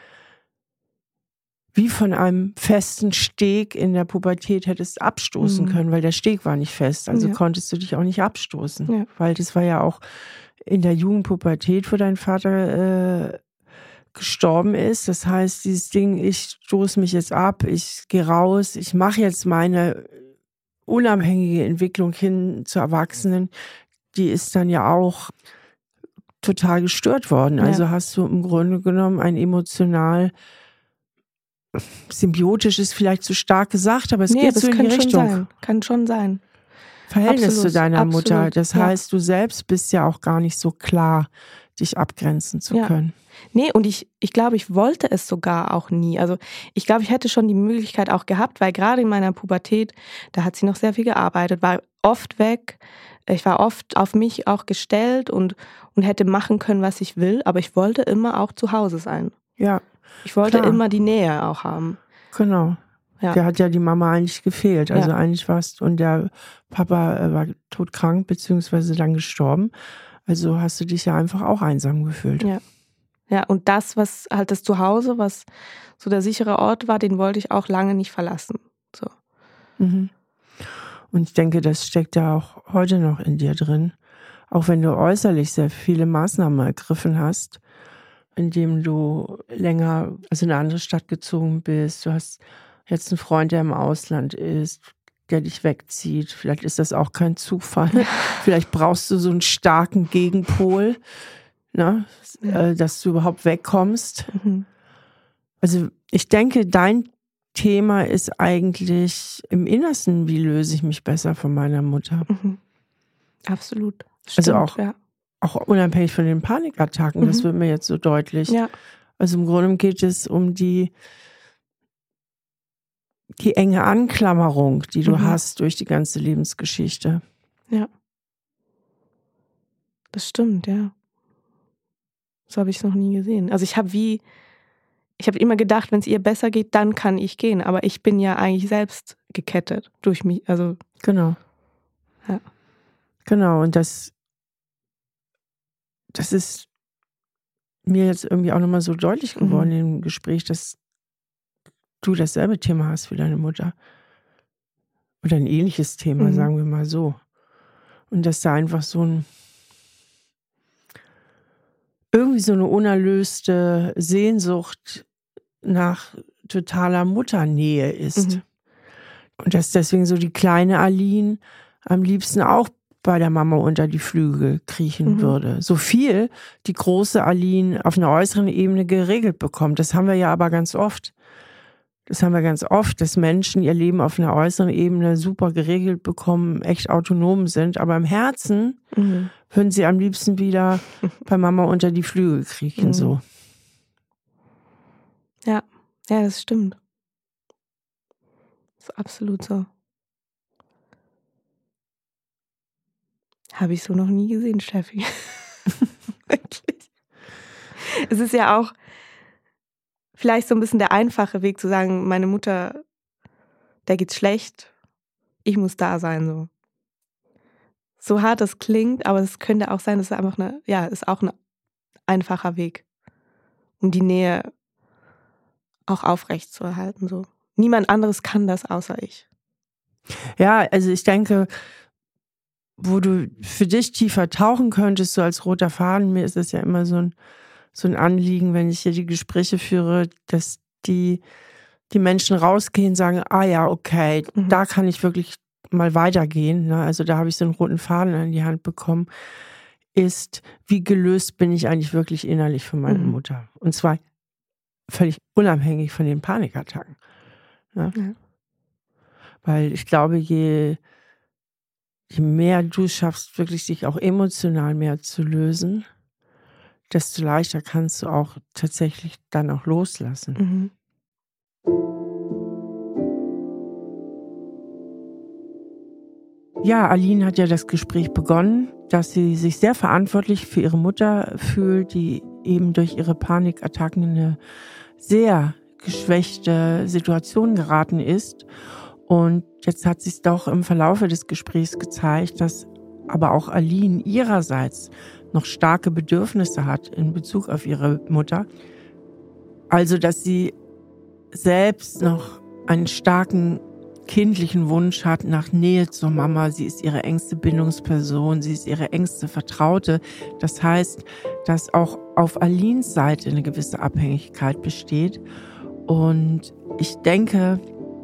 wie von einem festen Steg in der Pubertät hättest abstoßen mhm. können, weil der Steg war nicht fest, also ja. konntest du dich auch nicht abstoßen, ja. weil das war ja auch in der Jugendpubertät, wo dein Vater äh, gestorben ist, das heißt, dieses Ding, ich stoße mich jetzt ab, ich gehe raus, ich mache jetzt meine unabhängige Entwicklung hin zu Erwachsenen, die ist dann ja auch total gestört worden. Also ja. hast du im Grunde genommen ein emotional symbiotisch ist vielleicht zu stark gesagt, aber es nee, geht aber so es in die kann Richtung. Schon sein. Kann schon sein. Verhältnis absolut, zu deiner absolut, Mutter. Das ja. heißt, du selbst bist ja auch gar nicht so klar, dich abgrenzen zu ja. können. Nee, und ich, ich glaube, ich wollte es sogar auch nie. Also ich glaube, ich hätte schon die Möglichkeit auch gehabt, weil gerade in meiner Pubertät, da hat sie noch sehr viel gearbeitet, war oft weg. Ich war oft auf mich auch gestellt und, und hätte machen können, was ich will, aber ich wollte immer auch zu Hause sein. Ja. Ich wollte klar. immer die Nähe auch haben. Genau. Ja. Der hat ja die Mama eigentlich gefehlt. Also Ja. eigentlich warst und der Papa äh, war todkrank beziehungsweise dann gestorben. Also hast du dich ja einfach auch einsam gefühlt. Ja. Ja, und das, was halt das Zuhause, was so der sichere Ort war, den wollte ich auch lange nicht verlassen. So. Mhm. Und ich denke, das steckt ja auch heute noch in dir drin. Auch wenn du äußerlich sehr viele Maßnahmen ergriffen hast, indem du länger, also in eine andere Stadt gezogen bist. Du hast jetzt einen Freund, der im Ausland ist, der dich wegzieht. Vielleicht ist das auch kein Zufall. Vielleicht brauchst du so einen starken Gegenpol, ne? Ja. äh, dass du überhaupt wegkommst. Mhm. Also ich denke, dein Thema ist eigentlich im Innersten, wie löse ich mich besser von meiner Mutter. Mhm. Absolut. Stimmt, Also auch, ja. auch unabhängig von den Panikattacken, Mhm. das wird mir jetzt so deutlich. Ja. Also im Grunde geht es um die, die enge Anklammerung, die du Mhm. hast durch die ganze Lebensgeschichte. Ja. Das stimmt, ja. So habe ich es noch nie gesehen. Also ich habe wie, ich habe immer gedacht, wenn es ihr besser geht, dann kann ich gehen. Aber ich bin ja eigentlich selbst gekettet durch mich. Also Genau. ja. Genau, und das, das ist mir jetzt irgendwie auch nochmal so deutlich geworden Mhm. im Gespräch, dass du dasselbe Thema hast wie deine Mutter. Oder ein ähnliches Thema, Mhm. sagen wir mal so. Und dass da einfach so ein, irgendwie so eine unerlöste Sehnsucht nach totaler Mutternähe ist. Mhm. Und dass deswegen so die kleine Aline am liebsten auch bei der Mama unter die Flügel kriechen Mhm. würde. So viel die große Aline auf einer äußeren Ebene geregelt bekommt. Das haben wir ja aber ganz oft. Das haben wir ganz oft, dass Menschen ihr Leben auf einer äußeren Ebene super geregelt bekommen, echt autonom sind. Aber im Herzen Mhm. würden sie am liebsten wieder bei Mama unter die Flügel kriechen. Mhm. So. Ja, ja, das stimmt. Das ist absolut so. Habe ich so noch nie gesehen, Steffi. Wirklich. Es ist ja auch vielleicht so ein bisschen der einfache Weg zu sagen, meine Mutter, der geht's schlecht, ich muss da sein. So, so hart das klingt, aber es könnte auch sein, dass es einfach eine, ja, ist auch ein einfacher Weg, um die Nähe auch aufrecht zu erhalten. So. Niemand anderes kann das außer ich. Ja, also ich denke, wo du für dich tiefer tauchen könntest, so als roter Faden, mir ist es ja immer so ein, so ein Anliegen, wenn ich hier die Gespräche führe, dass die, die Menschen rausgehen und sagen, ah ja, okay, Mhm. da kann ich wirklich mal weitergehen. Ne? Also da habe ich so einen roten Faden an die Hand bekommen, ist, wie gelöst bin ich eigentlich wirklich innerlich von meiner Mhm. Mutter? Und zwar völlig unabhängig von den Panikattacken. Ne? Ja. Weil ich glaube, je Je mehr du schaffst, wirklich dich auch emotional mehr zu lösen, desto leichter kannst du auch tatsächlich dann auch loslassen. Mhm. Ja, Aline hat ja das Gespräch begonnen, dass sie sich sehr verantwortlich für ihre Mutter fühlt, die eben durch ihre Panikattacken in eine sehr geschwächte Situation geraten ist. Und jetzt hat sich doch im Verlaufe des Gesprächs gezeigt, dass aber auch Aline ihrerseits noch starke Bedürfnisse hat in Bezug auf ihre Mutter. Also, dass sie selbst noch einen starken kindlichen Wunsch hat nach Nähe zur Mama. Sie ist ihre engste Bindungsperson, sie ist ihre engste Vertraute. Das heißt, dass auch auf Alines Seite eine gewisse Abhängigkeit besteht. Und ich denke,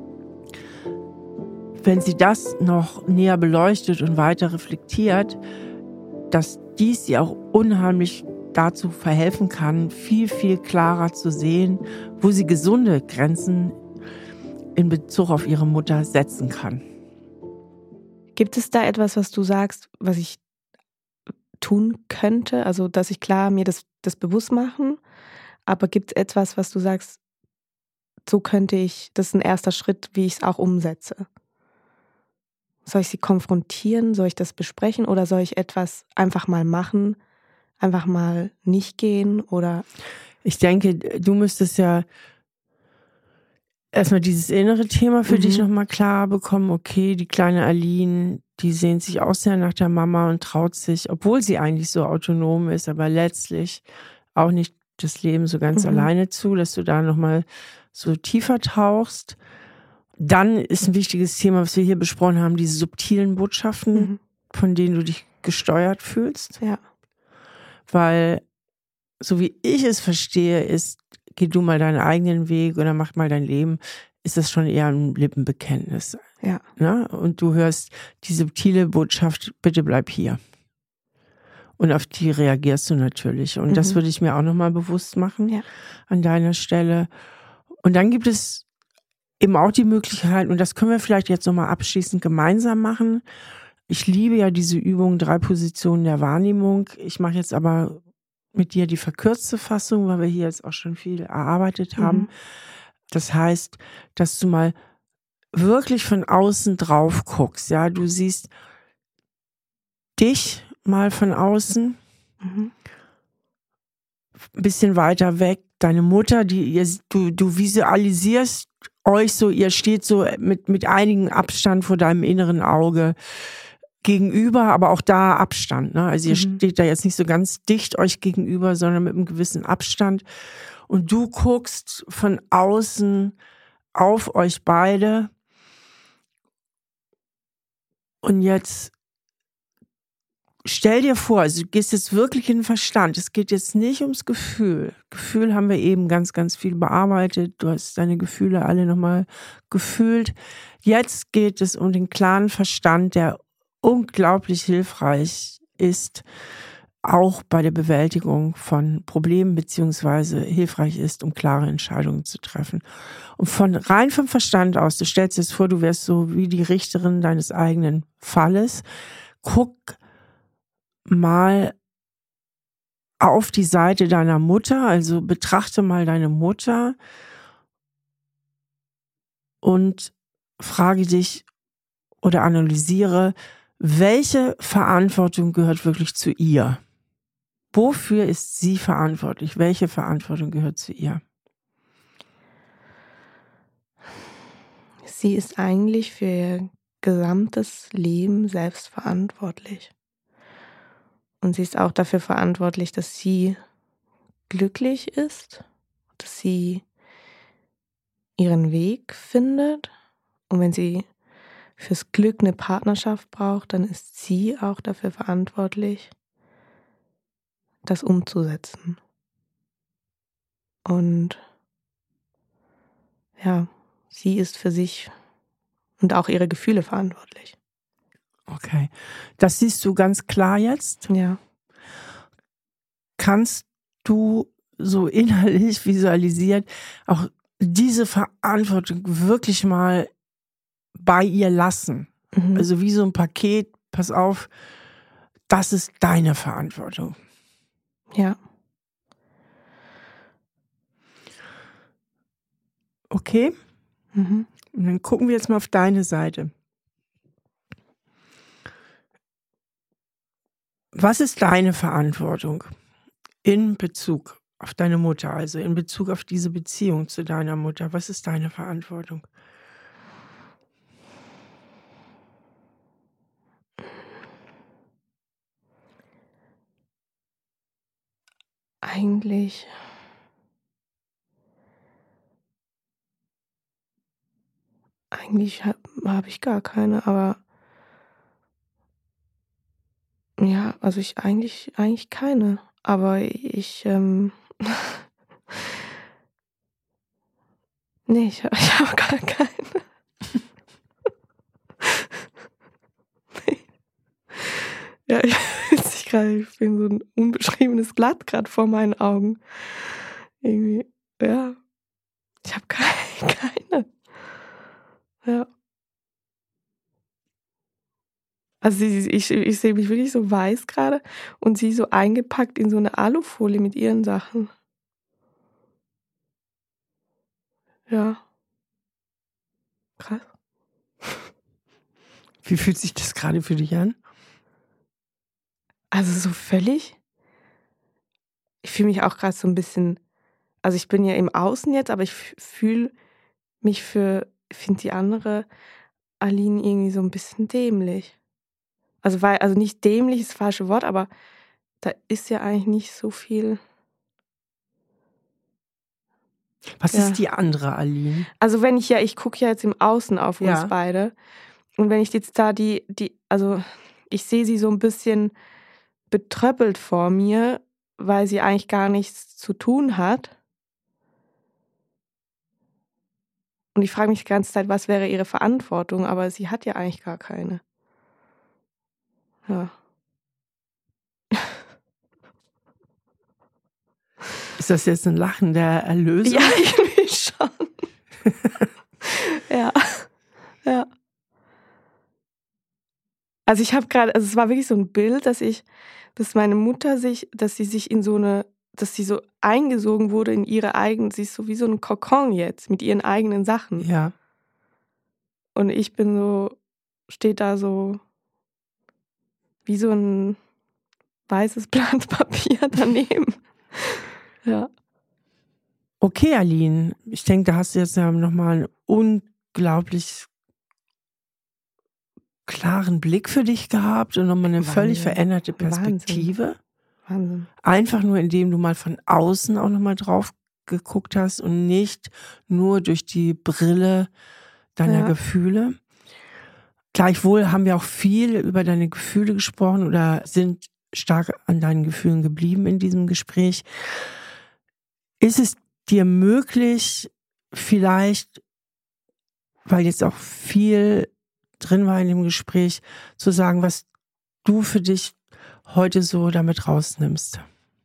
wenn sie das noch näher beleuchtet und weiter reflektiert, dass dies ihr auch unheimlich dazu verhelfen kann, viel, viel klarer zu sehen, wo sie gesunde Grenzen in Bezug auf ihre Mutter setzen kann. Gibt es da etwas, was du sagst, was ich tun könnte? Also, dass ich klar mir das, das bewusst machen, aber gibt es etwas, was du sagst, so könnte ich, das ist ein erster Schritt, wie ich es auch umsetze? Soll ich sie konfrontieren? Soll ich das besprechen? Oder soll ich etwas einfach mal machen? Einfach mal nicht gehen? Oder? Ich denke, du müsstest ja erstmal dieses innere Thema für Mhm. dich nochmal klar bekommen. Okay, die kleine Aline, die sehnt sich auch sehr nach der Mama und traut sich, obwohl sie eigentlich so autonom ist, aber letztlich auch nicht das Leben so ganz Mhm. alleine zu, dass du da nochmal so tiefer tauchst. Dann ist ein wichtiges Thema, was wir hier besprochen haben, diese subtilen Botschaften, Mhm. von denen du dich gesteuert fühlst. Ja. Weil, so wie ich es verstehe, ist, geh du mal deinen eigenen Weg oder mach mal dein Leben, ist das schon eher ein Lippenbekenntnis. Ja. Ne? Und du hörst die subtile Botschaft, bitte bleib hier. Und auf die reagierst du natürlich. Und das Mhm. würde ich mir auch nochmal bewusst machen Ja. an deiner Stelle. Und dann gibt es eben auch die Möglichkeit, und das können wir vielleicht jetzt nochmal abschließend gemeinsam machen. Ich liebe ja diese Übung, drei Positionen der Wahrnehmung. Ich mache jetzt aber mit dir die verkürzte Fassung, weil wir hier jetzt auch schon viel erarbeitet haben. Mhm. Das heißt, dass du mal wirklich von außen drauf guckst. Ja, du siehst dich mal von außen, Mhm. ein bisschen weiter weg, deine Mutter, die ihr, du, du visualisierst euch so, ihr steht so mit, mit einigem Abstand vor deinem inneren Auge gegenüber, aber auch da Abstand. Ne? Also ihr Mhm. steht da jetzt nicht so ganz dicht euch gegenüber, sondern mit einem gewissen Abstand. Und du guckst von außen auf euch beide. Und jetzt stell dir vor, also du gehst jetzt wirklich in den Verstand. Es geht jetzt nicht ums Gefühl. Gefühl haben wir eben ganz, ganz viel bearbeitet. Du hast deine Gefühle alle nochmal gefühlt. Jetzt geht es um den klaren Verstand, der unglaublich hilfreich ist, auch bei der Bewältigung von Problemen, beziehungsweise hilfreich ist, um klare Entscheidungen zu treffen. Und von rein vom Verstand aus, du stellst dir jetzt vor, du wärst so wie die Richterin deines eigenen Falles. Guck mal auf die Seite deiner Mutter, also betrachte mal deine Mutter und frage dich oder analysiere, welche Verantwortung gehört wirklich zu ihr? Wofür ist sie verantwortlich? Welche Verantwortung gehört zu ihr? Sie ist eigentlich für ihr gesamtes Leben selbst verantwortlich. Und sie ist auch dafür verantwortlich, dass sie glücklich ist, dass sie ihren Weg findet. Und wenn sie fürs Glück eine Partnerschaft braucht, dann ist sie auch dafür verantwortlich, das umzusetzen. Und ja, sie ist für sich und auch ihre Gefühle verantwortlich. Okay, das siehst du ganz klar jetzt. Ja. Kannst du so innerlich visualisiert auch diese Verantwortung wirklich mal bei ihr lassen? Mhm. Also wie so ein Paket, pass auf, das ist deine Verantwortung. Ja. Okay? Mhm. Und dann gucken wir jetzt mal auf deine Seite. Was ist deine Verantwortung in Bezug auf deine Mutter, also in Bezug auf diese Beziehung zu deiner Mutter? Was ist deine Verantwortung? Eigentlich eigentlich habe hab ich gar keine, aber ja, also ich eigentlich eigentlich keine, aber ich, ähm ne, ich ich habe gar keine. Ne. Ja, ich fühlt sich grade ich bin so 'n unbeschriebenes Blatt grad vor meinen Augen. Irgendwie, ja. Ich habe kei keine. Ja. Also, sie sie ich ich sehe mich wirklich so weiß grade und sie so eingepackt in so 'ne Alufolie mit ihren Sachen. Ja. Krass. Wie fühlt sich das gerade für dich an? Also, so völlig ich fühle mich auch grad so 'n bisschen also, ich bin ja im Außen jetzt, aber ich f fühle mich für, finde die andere Aline irgendwie so ein bisschen dämlich. Also, weil, also nicht dämlich ist das falsche Wort, aber da ist ja eigentlich nicht so viel. Was Ja. ist die andere Aline? Also wenn ich ja, ich gucke ja jetzt im Außen auf uns Ja. beide. Und wenn ich jetzt da die, die, also ich sehe sie so ein bisschen betröppelt vor mir, weil sie eigentlich gar nichts zu tun hat. Und ich frage mich die ganze Zeit, was wäre ihre Verantwortung, aber sie hat ja eigentlich gar keine. Ja. Ist das jetzt ein Lachen der Erlösung? Ja, irgendwie schon. Ja, ja. Also ich habe gerade, also es war wirklich so ein Bild, dass ich, dass meine Mutter sich, dass sie sich in so eine, dass sie so eingesogen wurde in ihre eigenen, sie ist so wie so ein Kokon jetzt mit ihren eigenen Sachen. Ja. Und ich bin so, steht da so wie so ein weißes Blatt Papier daneben. Ja. Okay, Aline, ich denke, da hast du jetzt ja nochmal einen unglaublich klaren Blick für dich gehabt und nochmal eine Wahnsinn. völlig veränderte Perspektive. Wahnsinn. Wahnsinn. Einfach nur, indem du mal von außen auch nochmal drauf geguckt hast und nicht nur durch die Brille deiner Ja. Gefühle. Gleichwohl haben wir auch viel über deine Gefühle gesprochen oder sind stark an deinen Gefühlen geblieben in diesem Gespräch. Ist es dir möglich, vielleicht, weil jetzt auch viel drin war in dem Gespräch, zu sagen, was du für dich heute so damit rausnimmst?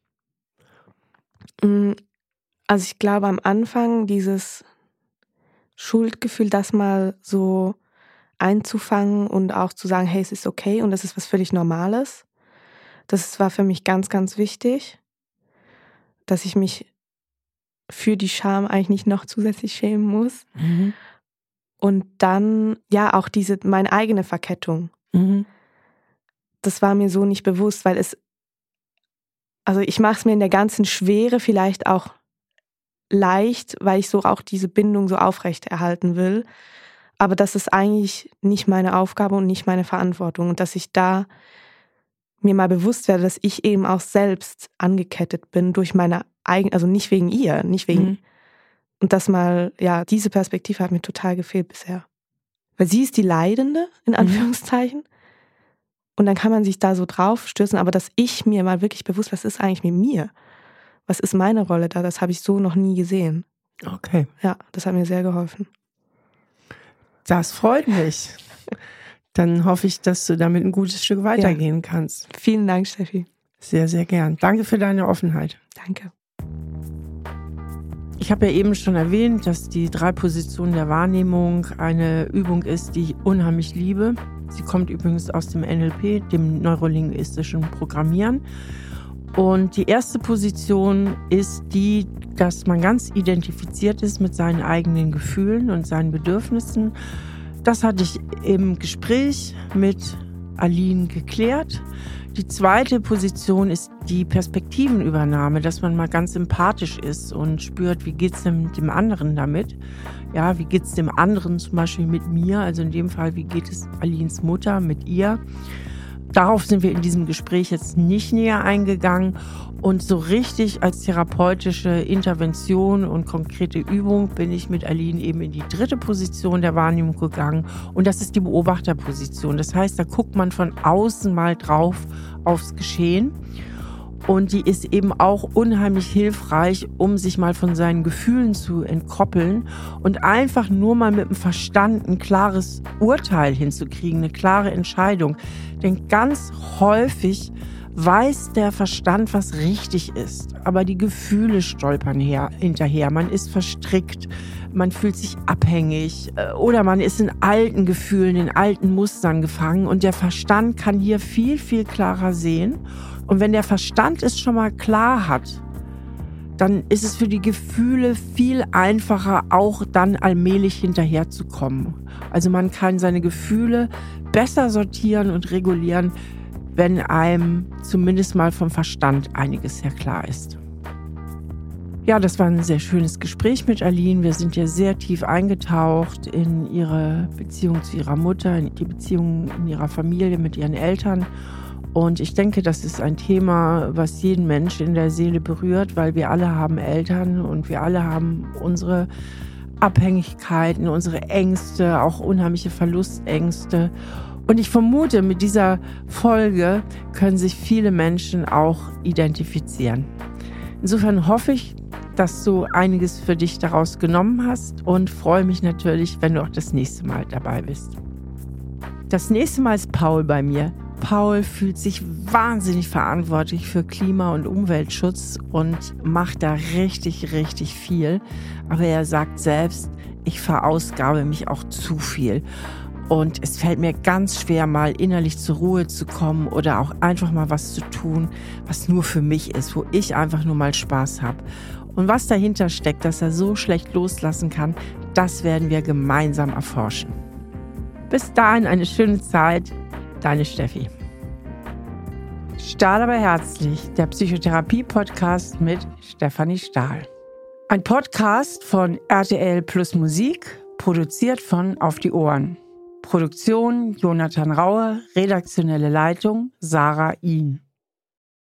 Also ich glaube am Anfang dieses Schuldgefühl, das mal so einzufangen und auch zu sagen, hey, es ist okay und das ist was völlig Normales. Das war für mich ganz, ganz wichtig, dass ich mich für die Scham eigentlich nicht noch zusätzlich schämen muss. Mhm. Und dann, ja, auch diese, meine eigene Verkettung. Mhm. Das war mir so nicht bewusst, weil es, also ich mache es mir in der ganzen Schwere vielleicht auch leicht, weil ich so auch diese Bindung so aufrechterhalten will. Aber das ist eigentlich nicht meine Aufgabe und nicht meine Verantwortung. Und dass ich da mir mal bewusst werde, dass ich eben auch selbst angekettet bin durch meine eigene, also nicht wegen ihr, nicht wegen. Mhm. Und das mal, ja, diese Perspektive hat mir total gefehlt bisher. Weil sie ist die Leidende, in Anführungszeichen. Und dann kann man sich da so drauf stürzen, aber dass ich mir mal wirklich bewusst, was ist eigentlich mit mir? Was ist meine Rolle da? Das habe ich so noch nie gesehen. Okay. Ja, das hat mir sehr geholfen. Das freut mich. Dann hoffe ich, dass du damit ein gutes Stück weitergehen ja. kannst. Vielen Dank, Steffi. Sehr, sehr gern. Danke für deine Offenheit. Danke. Ich habe ja eben schon erwähnt, dass die drei Positionen der Wahrnehmung eine Übung ist, die ich unheimlich liebe. Sie kommt übrigens aus dem N L P, dem neurolinguistischen Programmieren. Und die erste Position ist die, dass man ganz identifiziert ist mit seinen eigenen Gefühlen und seinen Bedürfnissen. Das hatte ich im Gespräch mit Aline geklärt. Die zweite Position ist die Perspektivenübernahme, dass man mal ganz empathisch ist und spürt, wie geht's dem, dem anderen damit. Ja, wie geht's dem anderen zum Beispiel mit mir, also in dem Fall, wie geht es Alines Mutter mit ihr. Darauf sind wir in diesem Gespräch jetzt nicht näher eingegangen und so richtig als therapeutische Intervention und konkrete Übung bin ich mit Aline eben in die dritte Position der Wahrnehmung gegangen und das ist die Beobachterposition. Das heißt, da guckt man von außen mal drauf aufs Geschehen und die ist eben auch unheimlich hilfreich, um sich mal von seinen Gefühlen zu entkoppeln und einfach nur mal mit dem Verstand ein klares Urteil hinzukriegen, eine klare Entscheidung. Denn ganz häufig weiß der Verstand, was richtig ist, aber die Gefühle stolpern her, hinterher. Man ist verstrickt, man fühlt sich abhängig oder man ist in alten Gefühlen, in alten Mustern gefangen und der Verstand kann hier viel, viel klarer sehen. Und wenn der Verstand es schon mal klar hat, dann ist es für die Gefühle viel einfacher, auch dann allmählich hinterherzukommen. Also man kann seine Gefühle besser sortieren und regulieren, wenn einem zumindest mal vom Verstand einiges sehr klar ist. Ja, das war ein sehr schönes Gespräch mit Aline. Wir sind ja sehr tief eingetaucht in ihre Beziehung zu ihrer Mutter, in die Beziehung in ihrer Familie mit ihren Eltern. Und ich denke, das ist ein Thema, was jeden Menschen in der Seele berührt, weil wir alle haben Eltern und wir alle haben unsere Abhängigkeiten, unsere Ängste, auch unheimliche Verlustängste. Und ich vermute, mit dieser Folge können sich viele Menschen auch identifizieren. Insofern hoffe ich, dass du einiges für dich daraus genommen hast und freue mich natürlich, wenn du auch das nächste Mal dabei bist. Das nächste Mal ist Paul bei mir. Paul fühlt sich wahnsinnig verantwortlich für Klima- und Umweltschutz und macht da richtig, richtig viel. Aber er sagt selbst, ich verausgabe mich auch zu viel. Und es fällt mir ganz schwer, mal innerlich zur Ruhe zu kommen oder auch einfach mal was zu tun, was nur für mich ist, wo ich einfach nur mal Spaß habe. Und was dahinter steckt, dass er so schlecht loslassen kann, das werden wir gemeinsam erforschen. Bis dahin eine schöne Zeit, deine Steffi. Stahl aber herzlich, der Psychotherapie-Podcast mit Stefanie Stahl. Ein Podcast von R T L Plus Musik, produziert von Auf die Ohren. Produktion Jonathan Raue, redaktionelle Leitung Sarah Ihn.